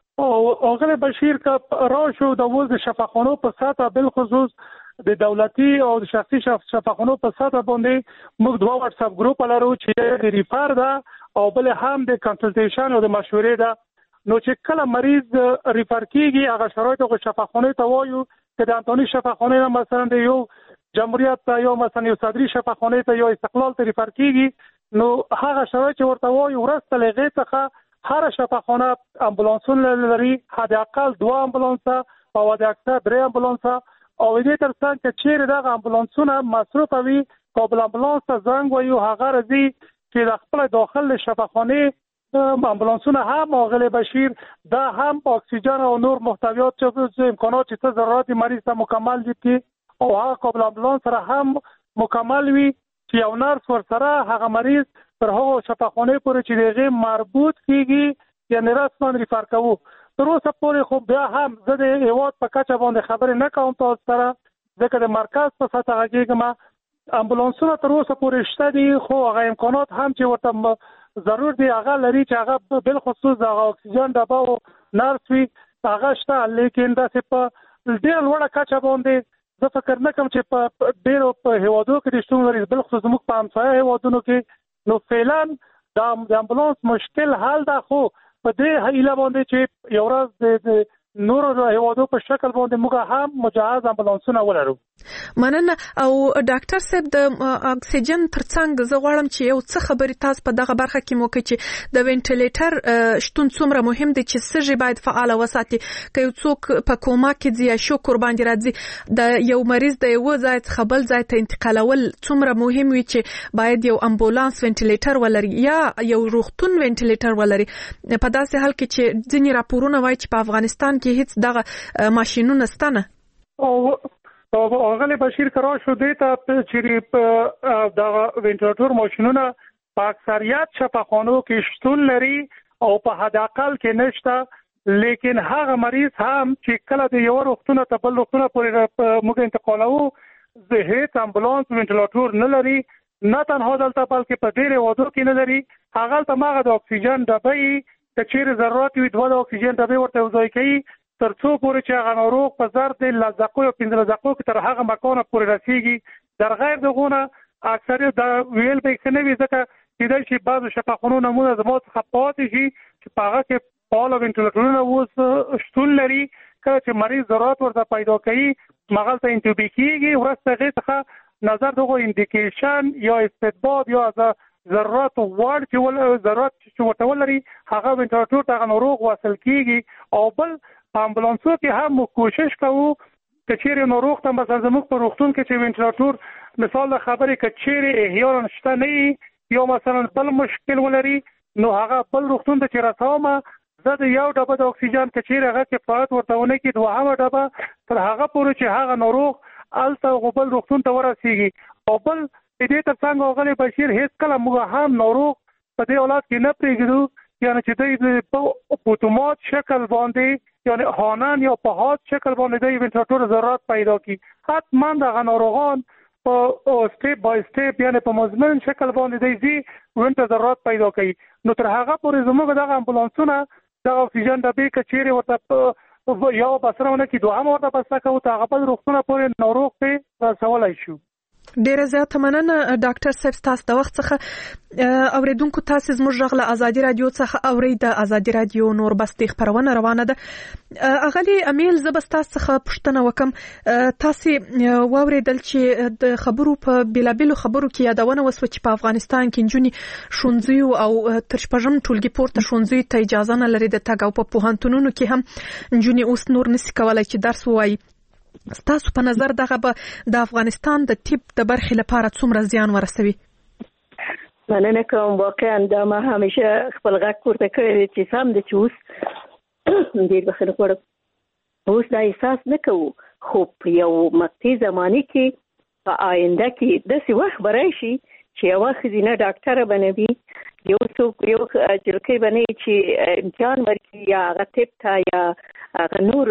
او هغه بشیر کا راشو د وز شفاخانو په ساته بل خصوص د دولتي او د شخصي شفاخانو په ساته باندې موږ دوه واتس اپ ګروپ لرو چې د ریفر ده او بل هم د کنسلټیشن او د مشورې ده. نو چې کله مریض ریفر کیږي هغه شرایط او شفاخانه ته وایو چې د انټونی شفاخانه مثلا د یو جمهوریت ته یو مثلا یو صدري شفاخانه ته یو استقلال ته ریفر کیږي، نو هغه شرایط ورته وایو ورسته لغې څخه هر شفاخانه امبولانسونه لري، حد اقل 2 امبولانس او حد اکثر 3 امبولانس. او دې ترڅنګ چې چیرې دغه امبولانسونه مصروف وي قابل امبولانس ته زنګ وایو هغه راځي چې د خپل داخل شفاخانه امبولانسونه هم اغلی بشیر دا هم اکسیژن او نور محتویات چې امکانات چې ضرورت مریض ته مکمل دي او هغه قابل امبولانس سره هم مکمل وي چې یو نرس ور سره هغه مریض تر هغه شفاخانه پورې چې دغه مربوط کیږي یعنی رسما ریفر کوو. تر اوسه پورې خو بیا هم زه د هیواد په کچه باندې خبرې نه کوم تاسو سره، ځکه د مرکز په سطح کې امبولانسونه تر اوسه پورې شته دي، خو هغه امکانات هم چې ورته ضرور دي هغه لري چې هغه بل خصوص د اکسیجن ډبه او نرس وي هغه شته. لیکن دا په ډېر لوړه کچه باندې زه فکر نه کوم چې په ډېرو په هیوادو کې د شتون لري، بل خصوص موږ په همسایه هیوادونو کې نو فعلا د امبولانس مشکل حل ده. خو په دې هیله باندې چې یو ورځ د نورو هیوادو په شکل باندې موږ هم مجهز امبولانسونه ولرو. مننه. او ډاکټر صاحب د اکسیجن ترڅنګ زه غواړم چې یو څه خبرې تاسو په دغه برخه کې مو کوي چې د وینټیلیټر شتون څومره مهم دی چې سږي باید فعال وساتي. که یو څوک په کوما کې دی یا شوک باندې راځي د یو مریض د یو ځای څخه بل ځای ته انتقالول څومره مهم وي چې باید یو امبولانس وینټیلیټر ولري یا یو روغتون وینټیلیټر ولري. په داسې حال کې چې ځینې راپورونه وایي چې په افغانستان کې هیڅ دغه ماشینونه شته نه. او اغلی بشیر کرا شده تا چې د وینټیلیټر ماشینونه په اکثریت شفاخانو کې شتون لري او په حد اقل کې نشته، لیکن هغه مریض هم چې کله د یو روغتون ته بل روغتون پورې موږ انتقالوو زه هیڅ امبولانس وینټیلیټر نه لري، نه تنها دلته بلکې په ډېرو هیوادو کې نه لري. هغه ته ماغه د اکسیجن ډبې چې چیرې ضرورت وي 2 د اکسیجن ډبې ورته وځای کوي تر څو پورې چې هغه ناروغ په زر د لزقو او 15 لزقو کې تر هغه مکان پورې رسیږي. در غیر دغه اکثریت د ویل به څه نه وي، ځکه چې د شي بعض شفاخانو نمونه زموږ څخه پاتې شي چې په هغه کې فعال وینټیلیټرونه اوس شتون لري. کله چې مریض ضرورت ورته پیدا کوي مغل ته انټوبي کیږي، ورسته هغه څخه نظر دغه انډیکیشن یا استدباب یا ضرورت وړ چې ضرورت چې ورته ولري هغه وینټیلیټر ته ناروغ وصل کیږي. او بل امبولانسو کې هم کوشش کوو چې چیرې ناروغ ته مثلا زموږ په روغتون کې چې وینټیلیټر مثال د خبرې کې چیرې احیانا شته نه یا مثلا بل مشکل ولري نو هغه بل روغتون ته چې رسومه زه د یو ډبه د اکسیجن کچیر هغه کفایت ورته ونه کې دوهمه ډبه تر هغه پورې چې هغه ناروغ الته غوبل روغتون ته ورسیږي او بل دې تر څنګه غلي بشیر هیڅ کله موږ هم ناروغ په دې اولاد کې نه پریږدو یعنی چې دوی په اتومات شکل باندې یعنی هانن یا په هات شکل باندې د وینټیلیټر ضرورت پیدا کی حتما د ناروغان په سټیپ بای سټیپ یعنی په مزمن شکل باندې دی وینټر ضرورت پیدا کوي نو تر هغه پورې زموږ د امبولانسونو د اکسیجن ډبې کچېره ورته یو بسرونه کې دوه ورته پسته کوو ته هغه په روغتون پورې ناروغ په رسولای شو. ډیره زیاته مننه ډاکټر صاحب تاسو د وخت څخه اوریدونکو تاسو زموږ غږ ازادي رادیو څخه اورید د ازادي رادیو نور بستي خبرونه روانه ده اغلی امیل زبستاس څخه پښتنه وکم تاسو واوریدل چې د خبرو په بلابلو خبرو کې یادونه وسو چې په افغانستان کې جونی شونځي او تر شپږم ټولګي پورته شونځي ته اجازه نه لري د تګ او په پوهنتونونو کې هم جونی اوس نور نسی کولای چې درس وایي تاسو په نظر دغه به د افغانستان د طب د برخې لپاره څومره زیان ورسوي؟ مننه کوم واقعا دا ما همیشه خپل غږ پورته کړی چې سم د چوس ډیر بخښنه غواړم اوس دا احساس نه کوو خو په یو مقطعي زمانه کې په آینده کې داسې وخت به راشي چې یوه ښځینه ډاکټره بنوي یو څوک یو جلکۍ بنوي چې امتحان ورکړي یا هغه طب ته یا هغه نور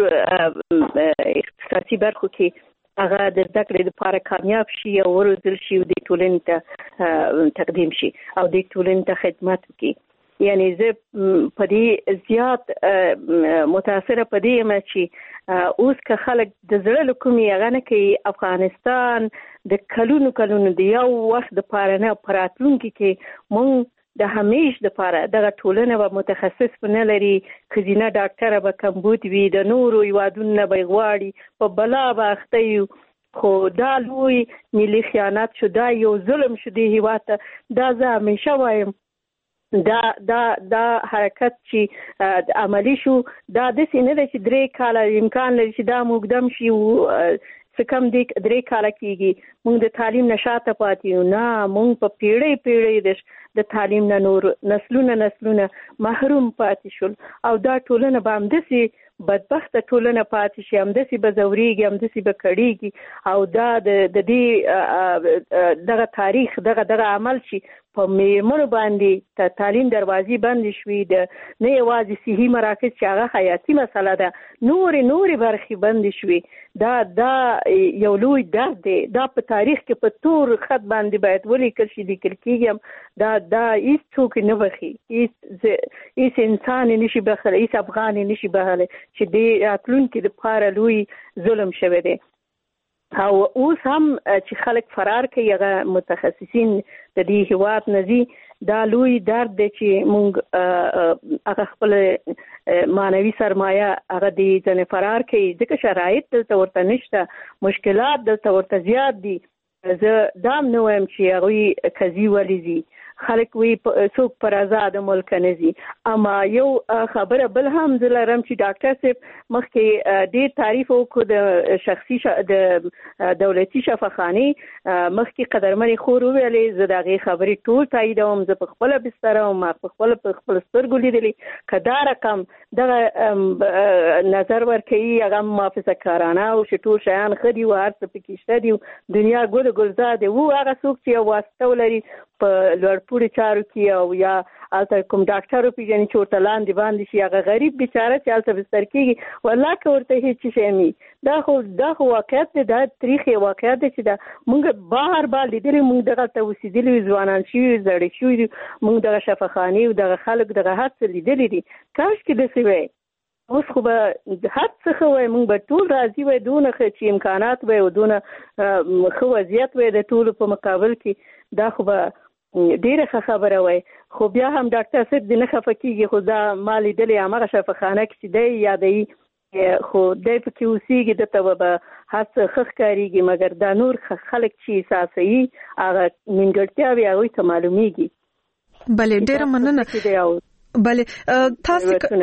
اختصاصي برخو کې هغه د زده کړې لپاره کامیاب شي او وروزل شي او د ټولنې ته تقدیم شي او د ټولنې ته خدمت وکړي یعنی زه په دې زیات متاثره په دې یم چې اوس که خلک د زړه له کومې هغه نه کوي افغانستان د کلونو د یو وخت دپاره نه په راتلونکي کې مونږ د همیش دپاره دغه ټولنه به متخصص نه لري ښځینه ډاکټره به کمبود وي د نورو هیوادونو نه به غواړي په بلا به اخته یو خو دا لوی ملي خیانت شو دا یو ظلم شو دی هیواد ته دا زه همیشه وایم دا حرکت چې عملی شو دا داسې نه ده چې 3 کاله امکان لري چې دا مقدم شي څه کم 3 کاله کېږي موږ د تعلیم نه شاته پاتې یو نه موږ په پیړۍ د تعلیم نه نور نسلونه محروم پاتې شول او دا ټولنه به همداسې بدبخته ټولنه پاتې شي همداسې به ځورېږي همداسې به کړېږي او دا د دې دغه تاریخ دغه عمل چې په میرمنو باندې تعلیم دروازې بندې شوي د نه یوازې صحي مراکز چې هغه حیاتي مسله ده نورې برخې بندې شوي دا یو لوی درد دی دا په تاریخ کې په تور خط باندې باید ولیکل شي لیکل کېږي دا هیڅ څوک نه بخي هیڅ انسان نشي بخلی هیڅ افغان نشي بخلی چې دې راتلونکي دپاره لوی ظلم شوی دی او اوس هم چې خلک فرار کوي هغه متخصصین د دې هیواد نه ځي دا لوی درد دی چې موږ هغه خپل معنوي سرمایه هغه دې ځنې فرار کوي ځکه شرایط دلته ورته نشته مشکلات دلته ورته زیات دي زه دا هم نه وایم چې هغوی کزي ولې ځي خلک وی څوک پر آزاد ملک نه ځي اما یو خبره بل هم زه لرم چې ډاکټر صاحب مخکې ډېر تعریف وکړو د شخصي د دولتي شفاخانې مخکې قدرمنې خور وویلې زه د هغې خبرې ټول تاییدوم زه په خپله بستره وم په خپل سترګو لیدلې که دا رقم دغه نظر ورکوي هغه محافظه کارانه او چې ټول شیان ښه دي و هر څه پکې شته دي دنیا ګل ګلزار دی و هغه څوک چې یو واسطه ولري په لوړ پوړي چارو کې او یا هلته کوم ډاکټر وپېژني چې ورته لاندې باندې شي هغه غریب بیچاره چې هلته بستر کېږي والله که ورته هېڅ شی نه دا خو واقعیت دی دا تاریخ واقعیت دی چې دا موږ بار لیدلي موږ دغلته اوسېدلي یو ځوانان شوي یو زړې شوي دي موږ دغه شفاخانې او دغه خلک دغه هر څه لیدلي دي کاشکې داسې وی اوس خو به هر څه ښه وی موږ به ټول راضي وی دونه ښه چې امکانات وی او دونه ښه وضعیت وی د ټولو په مقابل کې دا خو به ډیره ښه خبره وای خو بیا هم ډاکټر صاحب دې نه خفه کېږي خو دا ما لیدلې همغه شفاخانه کې چې دی یادوي خو دی پکې اوسېږي دته به هر څه ښه ښکارېږي مګر دا نور خلک چې احساسوي هغه نیمګړتیاوې هغوی ته معلومیږي بله ډیره مننه بله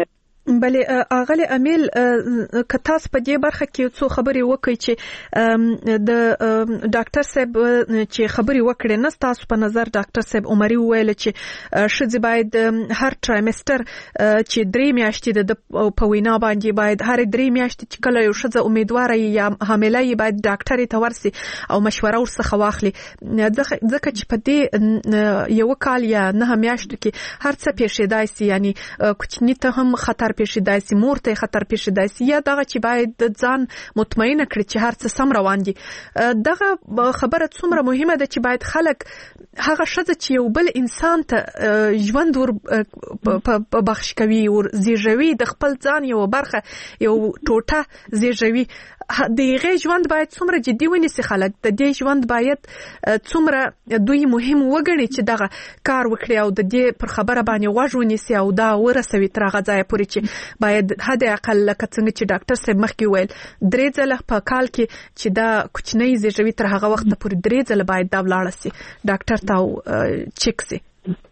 بلې اغلی امیل که تاسو په دې برخه کې څو خبرې وکړئ چې د ډاکټر صاحب چې خبرې وکړې نه تاسو په نظر ډاکټر صاحب عمري وویل چې ښځې باید هر ټرایمستر چې 3 میاشتې د په وینا باندې باید هر 3 میاشتې چې کله یو ښځه امیدواره یا حامله یې باید ډاکټر ته ورسي او مشوره ورڅخه واخلي ځکه چې په دې یو کال یا 9 میاشتو کې هر څه پیښیدای شي یعنی کوچنی ته هم خطر پیښیدای شي مور ته خطر پیښیدای شي یا دغه چې باید د ځان مطمئن کړي چې هر څه سم روان دي دغه خبره څومره مهمه ده چې باید خلک هغه ښځه چې یو بل انسان ته ژوند ور بخښ کوي او زیږوي د خپل ځان یو برخه یو ټوټه زیږوي دغه ژوند باید څومره جدي ونیسي خلک د دې ژوند باید څومره دوی مهم وګڼي چې دغه کار وکړي او د دې پر خبره باندې غوږ ونیسي او دا ورسوي تر هغه ځای پورې چې باید حد اقل لکه څنګه چې ډاکټر صاحب مخکې ویل 3 ځله په کال کې چې دا کوچنی زیږوي تر هغه وخت پورې 3 ځله باید دا ولاړ شي ډاکټر ته چیک شي.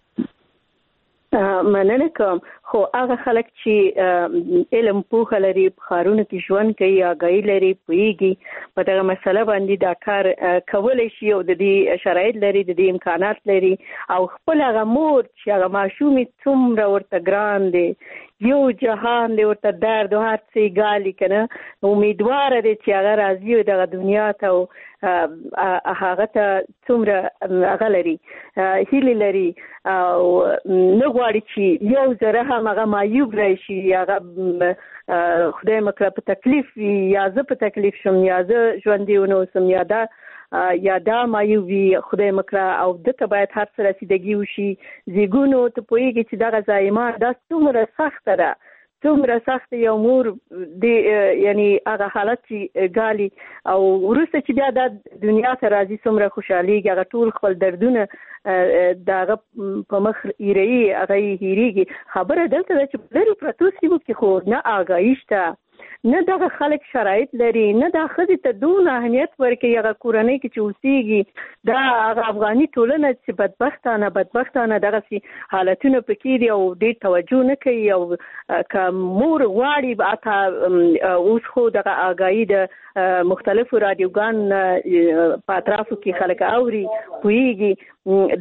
مننه کوم خو هغه خلک چې علم پوهه لري په ښارونو کې ژوند کوي آګاهي لري پوهیږي په دغه مسله باندې دا کار کولی شي او د دې شرایط لري د دې امکانات لري او خپل هغه مور چې هغه ماشومې څومره ورته ګران دی یو جهان دی ورته درد او هر څه ګالي کنه امیدواره دی چې هغه راځي دغه دنیا ته او هغه ته څومره هغه لري هیلې لري او نه غواړي چې یو ذره هم هغه معیوب راشي هغه خدای مکړه په تکلیف یا زه په تکلیف شم یا زه ژوندی ونه اوسم یا دا معیوب خدای مکړه او دته باید هر څه رسیدګي وشي زیګونو ته پوهیږي چې دغه زایمان دا څومره سخته ده څومره سخت یو مور دی یعنی هغه حالت چې ګالي او ورسته چې بیا د دنیا ته راځي څومره خوشحاليږي هغه ټول خپل دردونه دغه په مخ ایري هغه هیریږي خبره دلته چې لري پروتو سیمو کې خو نه آګاهی شته نه دغه خلک شرایط لري نه د ښځې ته دون اهمیت ورکوي هغه کورنۍ کې چې اوسېږي دا هغه افغاني ټولنه چې بدبختانه دغسې حالتونه پکې دي او ډېر توجه نه کوي او که مور غواړي حتی اوس خو دغه آګاهي د مختلفو رادیوګان په اطرافو کې خلک اوري پوهېږي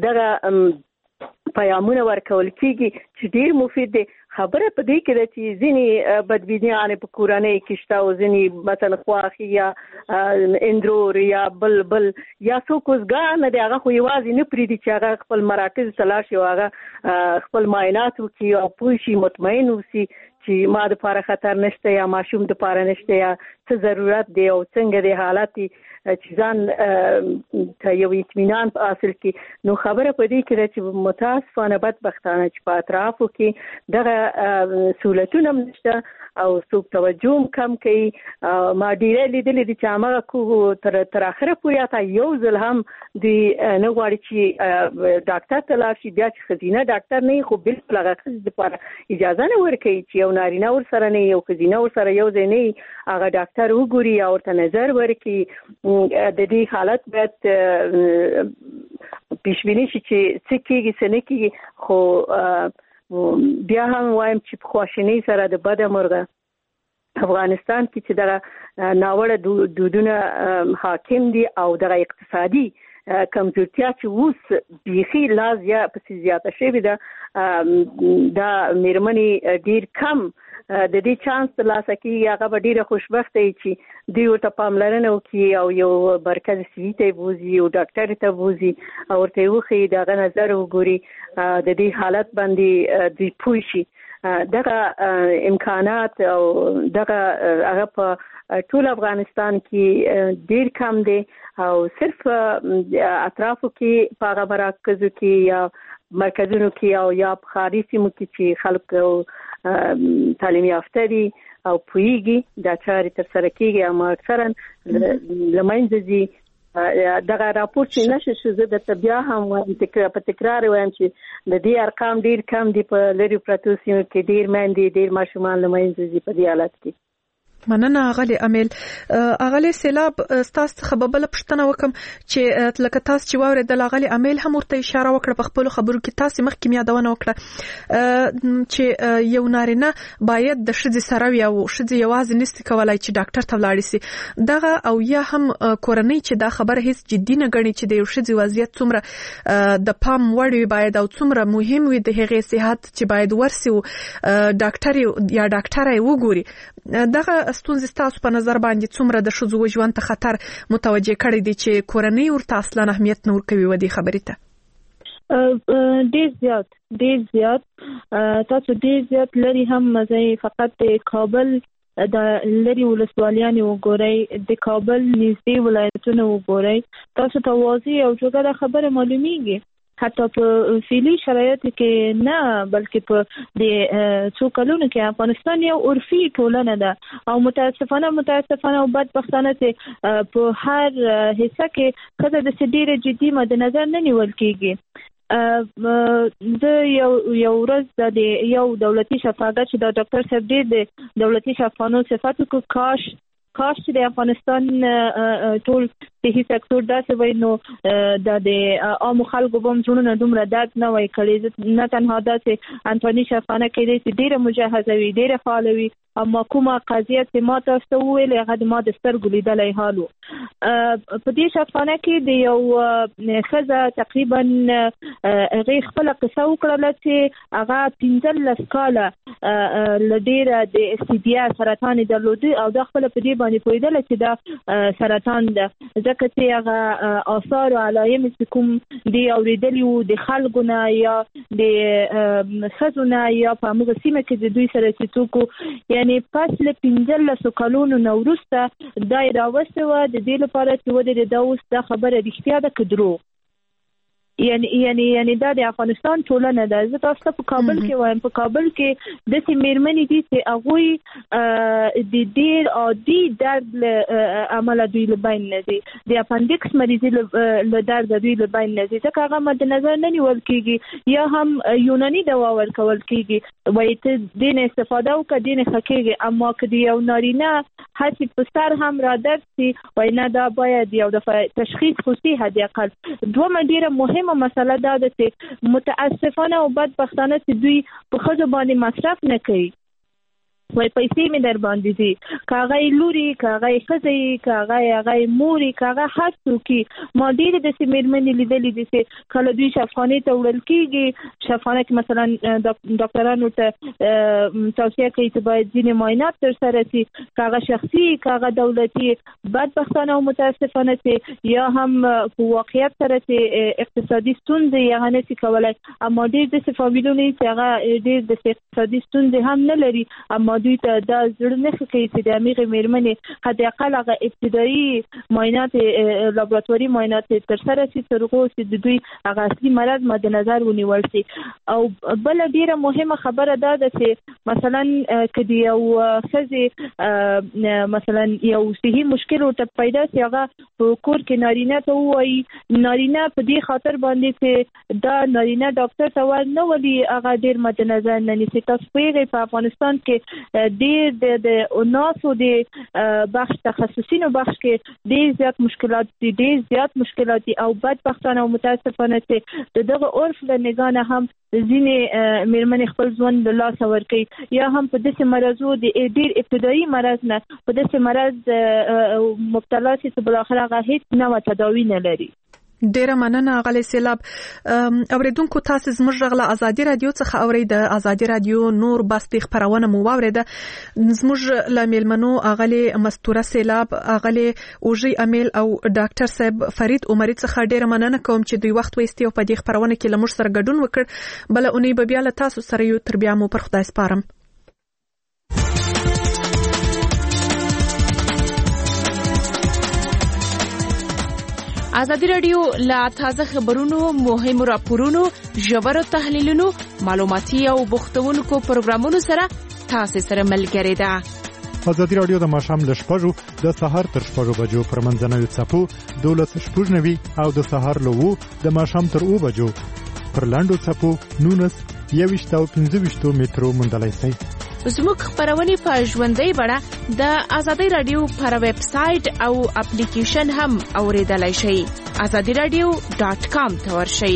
دغه پیامونه ورکول کېږي چې ډېر مفید دی خبره په دې کې ده چې ځینې بدبینیانې په کورنۍ کې شته او ځینې مثلا خواښي یا اندرور یا بل یا څوک اوسګان دی هغه خو یوازې نه پرېږدي چې هغه خپل مراکز ته لاړ شي او هغه خپل معاینات وکړي او پوه شي مطمئن اوسي چې ما دپاره خطر نشته یا ماشوم دپاره نشته یا څه ضرورت دی او څنګه دی حالت دی چې ځان ته یو اطمینان په حاصل کړي نو خبره په دې کې ده چې متاسفانه بدبختانه چې په اطرافو کې دغه سهولتونه هم نشته او څوک توجه هم کم کوي ما ډېری لیدلي دي چې هماغه کوهو تر اخره پورې حتی یو ځل هم دوی نه غواړي چې ډاکټر ته لاړ شي بیا چې ښځینه ډاکټر نه وي خو بلکل هغه ښځې دپاره اجازه نه ورکوي چې یو نارینه ورسره نه وي یو ښځینه ورسره یو ځای نه وي هغه ډاکټر وګوري یا ورته نظر ورکړي د دې حالت باید پیشبیني شي چې څه کېږي څه نه کېږي خو بیا هم وایم چې په خواشینۍ سره د بده مرغه افغانستان کې چې دغه ناوړه دودونه حاکم دي او دغه اقتصادي کمزورتیا چې اوس بیخي لا پسې زیاته شوې ده دا مېرمنې ډېر کم د دې چانس ترلاسه کېږي هغه به ډېره خوشبخته وي چې دوی ورته پاملرنه وکړي او یو مرکز صحي ته یې بوځي او ډاکټر ته بوځي او ورته یې وښیي د هغه نظر وګوري د دې حالت باندې دوی پوه شي دغه امکانات او دغه هغه په ټول افغانستان کې ډېر کم دی او صرف اطرافو کې په هغه مراکزو کې یا مرکزونو کې او یا په ښاري سیمو کې چې خلک تعلیم یافته دي او پوهیږي دا چارې ترسره کېږي اما اکثرا له منځه ځي دغه راپور چې نشي شو زه درته بیا هم وایم په تکرار وایم چې د دې ارقام ډېر کم دي په لرې پرتو سیمو کې ډېر میندې ډېر ماشومان له منځه ځي په دې حالت کې مننه اغلی امیل. اغلی سیلاب تاسو څخه بل پښتنه وکم چې لکه تاسو چې واورې د اغلی امیل هم ورته اشاره وکړه په خپل خبرو کې تاسو مخکې یادونه وکړه چې یو نارینه باید د شذ سره او شذ یوازې نست کولای چې ډاکټر ته ولاړ شي دغه او یا هم کورنۍ چې دا خبره هیڅ جدي نه غني چې د یو شذ وضعیت څومره د پام وړ وي باید او څومره مهم وي د هغې صحت چې باید ورسي ډاکټر یا ډاکټر یې وګوري دغه ستونزې تاسو په نظر باندې څومره د ښځو ژوند ته خطر متوجه کړی دي چې کورنۍ ورته اصلا اهمیت نه ورکوي ودې خبرې ته؟ ډېر زیات تاسو ډېر زیات لري هم مزه فقط کابل د لري ولسوالیانې وګورئ د کابل نږدې ولایتونه وګورئ تاسو ته واضح او جوړه خبره معلومیږي حتی په فعلی شرایطو کې نه بلکې په د څو کلونو کې افغانستان یو عرفي ټولنه ده او متاسفانه او بدبختانه چې په هر حصہ کې خدای د ډېر جدي مد نظر نه نیول کېږي د یو ورځ د یو دولتي شفاعت چې د ډاکټر صاحب د دولتي شفاعتونو صفاتو کو کاش چې د افغانستان ټول صحي سکتور داسې وای نو د عام خلکو بم ژوندونه دومره درد نه وای کړی نه تنها داسې انټونی شفانه کې چې ډیره مجهزه وي ډیره فعال وي اما کومه قضیه چې ما تاسو ویل هغه ما د سترګو لیدلای حالو په دې شفانه کې د یو خزه تقریبا غي خپل قصه وکړه چې هغه 15 کاله لډیره د استیدیا سرطان درلودي او د خپل په دې باندې پویدل چې دا سرطان ده ځکه چې هغه آثار او علایم چې کوم دی اوریدلی وو د خلکونه یا د خزونه یا په موږ سیمه کې د دوی سره چې توکو یعنی پس له 15 کلونو نو وروسته دا راوسته و د دې لپاره چې ودې دا اوس دا خبره رښتیا ده کدرو یعنی دا د افغانستان ټولنه ده زه تاسو په کابل کې وایم په کابل کې د سیمرمنې دي چې هغه د ډیر عادي درد عمل دوی له بین نه دي د اپندکس مریضي له درد دوی له بین نه دي ځکه هغه مد نظر نه نیول کېږي یا هم یوناني دوا ورکول کېږي وایي ته دین استفاده وکړه دین خکېږي اما که د یو نارینه هڅې په سر هم را درد شي وایي نه دا باید یو دفعه تشخیص خصوصي حد اقل دومره ډیره مهمه مسله دا ده چې متاسفانه او بدبختانه چې دوی په ښځو باندې مصرف نه کوي وای پیسې مې در باندې دي کاغی لوري کاغی خزي کاغی موري کاغی هر څوک ما ډېر د سیمرمنې لیدلې دي چې کله دوی شفاخانه ته وړل کېږي شفاخانه کې مثلا ډاکټرانو ته توصیه کوي چې باید ځینې معاینات ترسره شي کاغی شخصي کاغی دولتي بدبختانه او متاسفانه چې یا هم په واقعیت سره چې اقتصادي ستونزې یا نه شي کولای اما ډېر د فامیلونو چې هغه ډېر د اقتصادي ستونزې هم نه لري اما دوی ته دا زړه نه کوي چې د امیر میرمنې حد اقل هغه ابتدایي معاینات لابراتواري معاینات ترسره شي ترغو چې د دوی هغه اصلي مرض مد نظر ونیول شي او بل ډیره مهمه خبره ده چې مثلا کدی یو ښځه مثلا یو صحي مشکل ورته پیدا شي هغه په کور کې نارینه ته وایي نارینه په دې خاطر باندې چې دا نارینه ډاکټر ته ور نه ولي هغه ډیر مد نظر نه نیسي تاسو په افغانستان کې ډېر د ناسو د بخش تخصصینو بخش کې ډېر زیات مشکلات دي او بدبختانه او متاسفانه چې دغه عرف له نگاه هم ځینې میرمنې خپل ژوند له لاسه ورکوي یا هم په داسې مرضو د ډېر ابتدایي مرض نه په داسې مرض مبتلا شي چې بالاخره هغه هیڅ نوع تداوی نه لري. ډیره مننه غلی سیلاب اوریدونکو تاسو زموږ غلا ازادي رادیو څخه اورئ د ازادي رادیو نور باستی خبرونه مو واوریده زموږ لمیلمنو غلی مستوره سیلاب غلی اوجی امیل او ډاکټر صاحب فرید عمری څخه ډیره مننه کوم چې دوی وخت وېستي او په دې خبرونه کې لمر سره ګډون وکړ بل اونۍ به بیا له تاسو سره یو تر بیا مو پر خدای سپارم. ازادي رادیو لا تازه خبرونو مهمو راپورونو ژورو تحلیلونو معلوماتي او بوختونکو پروګرامونو سره تاسو سره ملګری ده. ازادي رادیو د ماښام ل 6:00 د سهار تر 6:00 بجو پر منځنوي څپو 12:90 او د سهار ل 2 د ماښام تر 2 بجو پر لاندو څپو 19 21 او 25 مترو مندلای سي. زموږ خبرونه په ژوندۍ بڼه د آزادۍ رادیو پر ویب سټ او اپلیکیشن هم اوریدلای شئ. azadiradio.com ته ورشئ.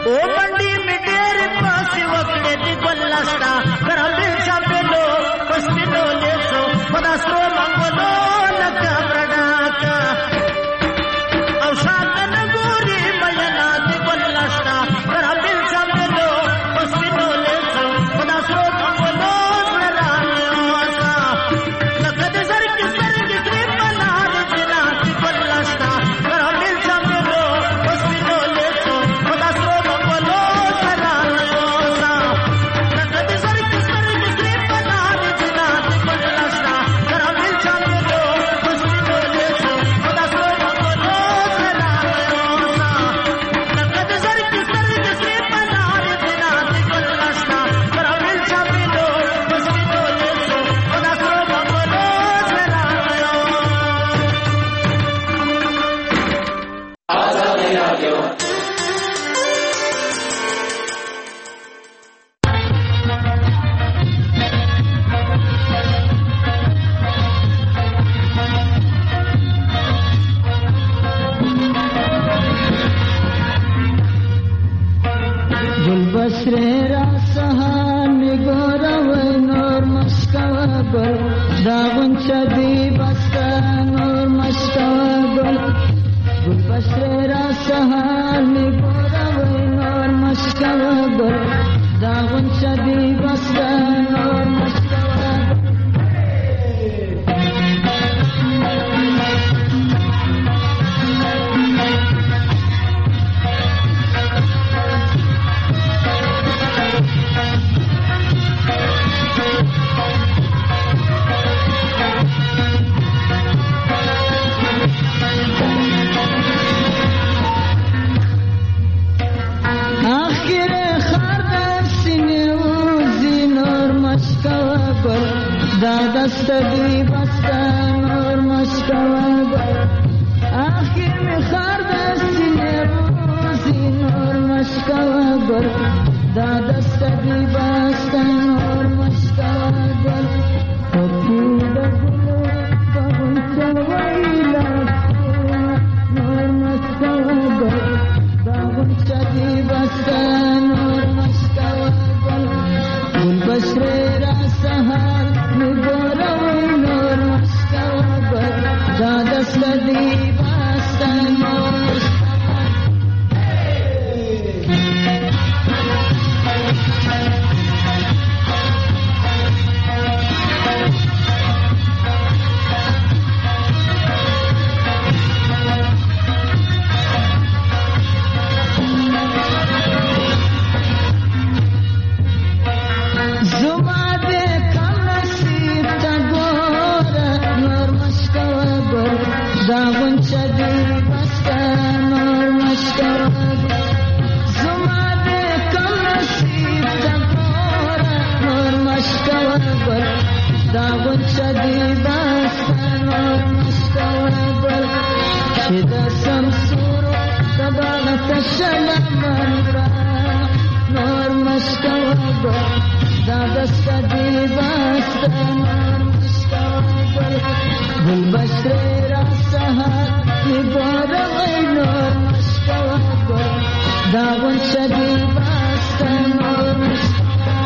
او منډي می ډېر پاسې وکړې د ګلستا کرامل چاپلو پسپینو لیسو پداسو منګلو لکه برډاکا او شاتن ګوري مېنا د ګلستا کرامل چاپلو پسپینو لیسو پداسو منګلو لرانوسا لکه د زر کې سر کې پنا د جنا د ګلستا کرامل چاپلو پسپینو لیسو پداسو منګلو لرانوسا لکه د زر کې سر کې پنا د جنا د ګلستا کرامل چاپلو پسپینو لیسو پداسو منګلو لرانوسا لکه د زر کې سر کې پنا د جنا د ګلستا کرامل چاپلو پسپینو لیسو پداسو منګلو Gulbasre rasahani goravai nor maskawa gol dagun chadi basta nor maskawa gol Gulbasre rasahani goravai nor maskawa gol dagun chadi basta nor maskawa gol آخر خرد سینوزی نور مشکوا گل دادست دی بستا نور مشکوا گل آخر خرد سینوزی نور مشکوا گل دادست دی بستا نور مشکوا گل پود گلو بگن چویلا نور مشکوا گل dagun chadi basta nur maskawa gol gulbasre rasahar nugorawai nur maskawa gol dadastadi basta nur Zuma de kamasi tagora nur maskawa gol dagun chadi basta nur maskawa gol Zuma de kamasi tagora nur maskawa gol dagun chadi basta nur maskawa gol shida samsuru tabagat shalamandra nur maskawa gol دادست دی بستا نور مشکوا گل گلبشر راسهات نگوروی نور مشکوا گل داغون شدی بستا نور مشکوا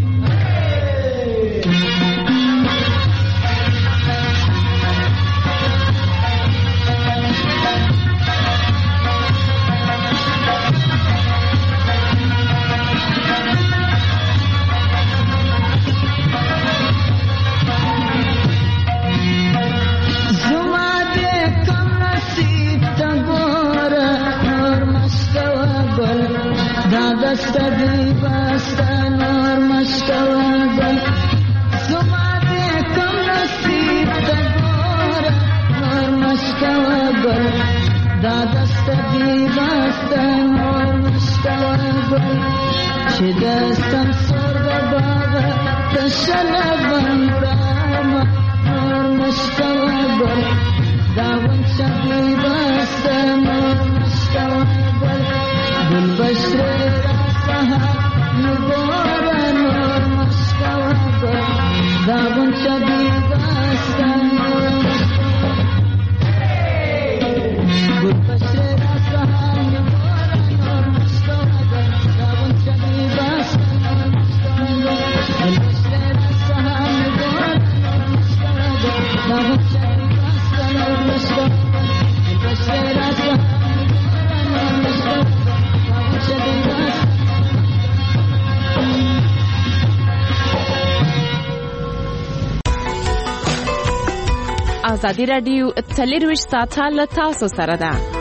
دادست دی بستا نور مشکوا گل زما دې کم نصیب ته ګوره نور مشکوا گل دادست دی بستا نور مشکوا گل چې د سمسور د باغ تشله بندرامه نور مشکوا گل داون شدی بستا نور مشکوا گل گلبشر راسهات نگورا نور مشکوا گل داغون شدی بستا نور مشکوا گلبشر راسهات نگورا نور مشکوا گل ازادي رادیو 24 ساعته له تاسو سره ده.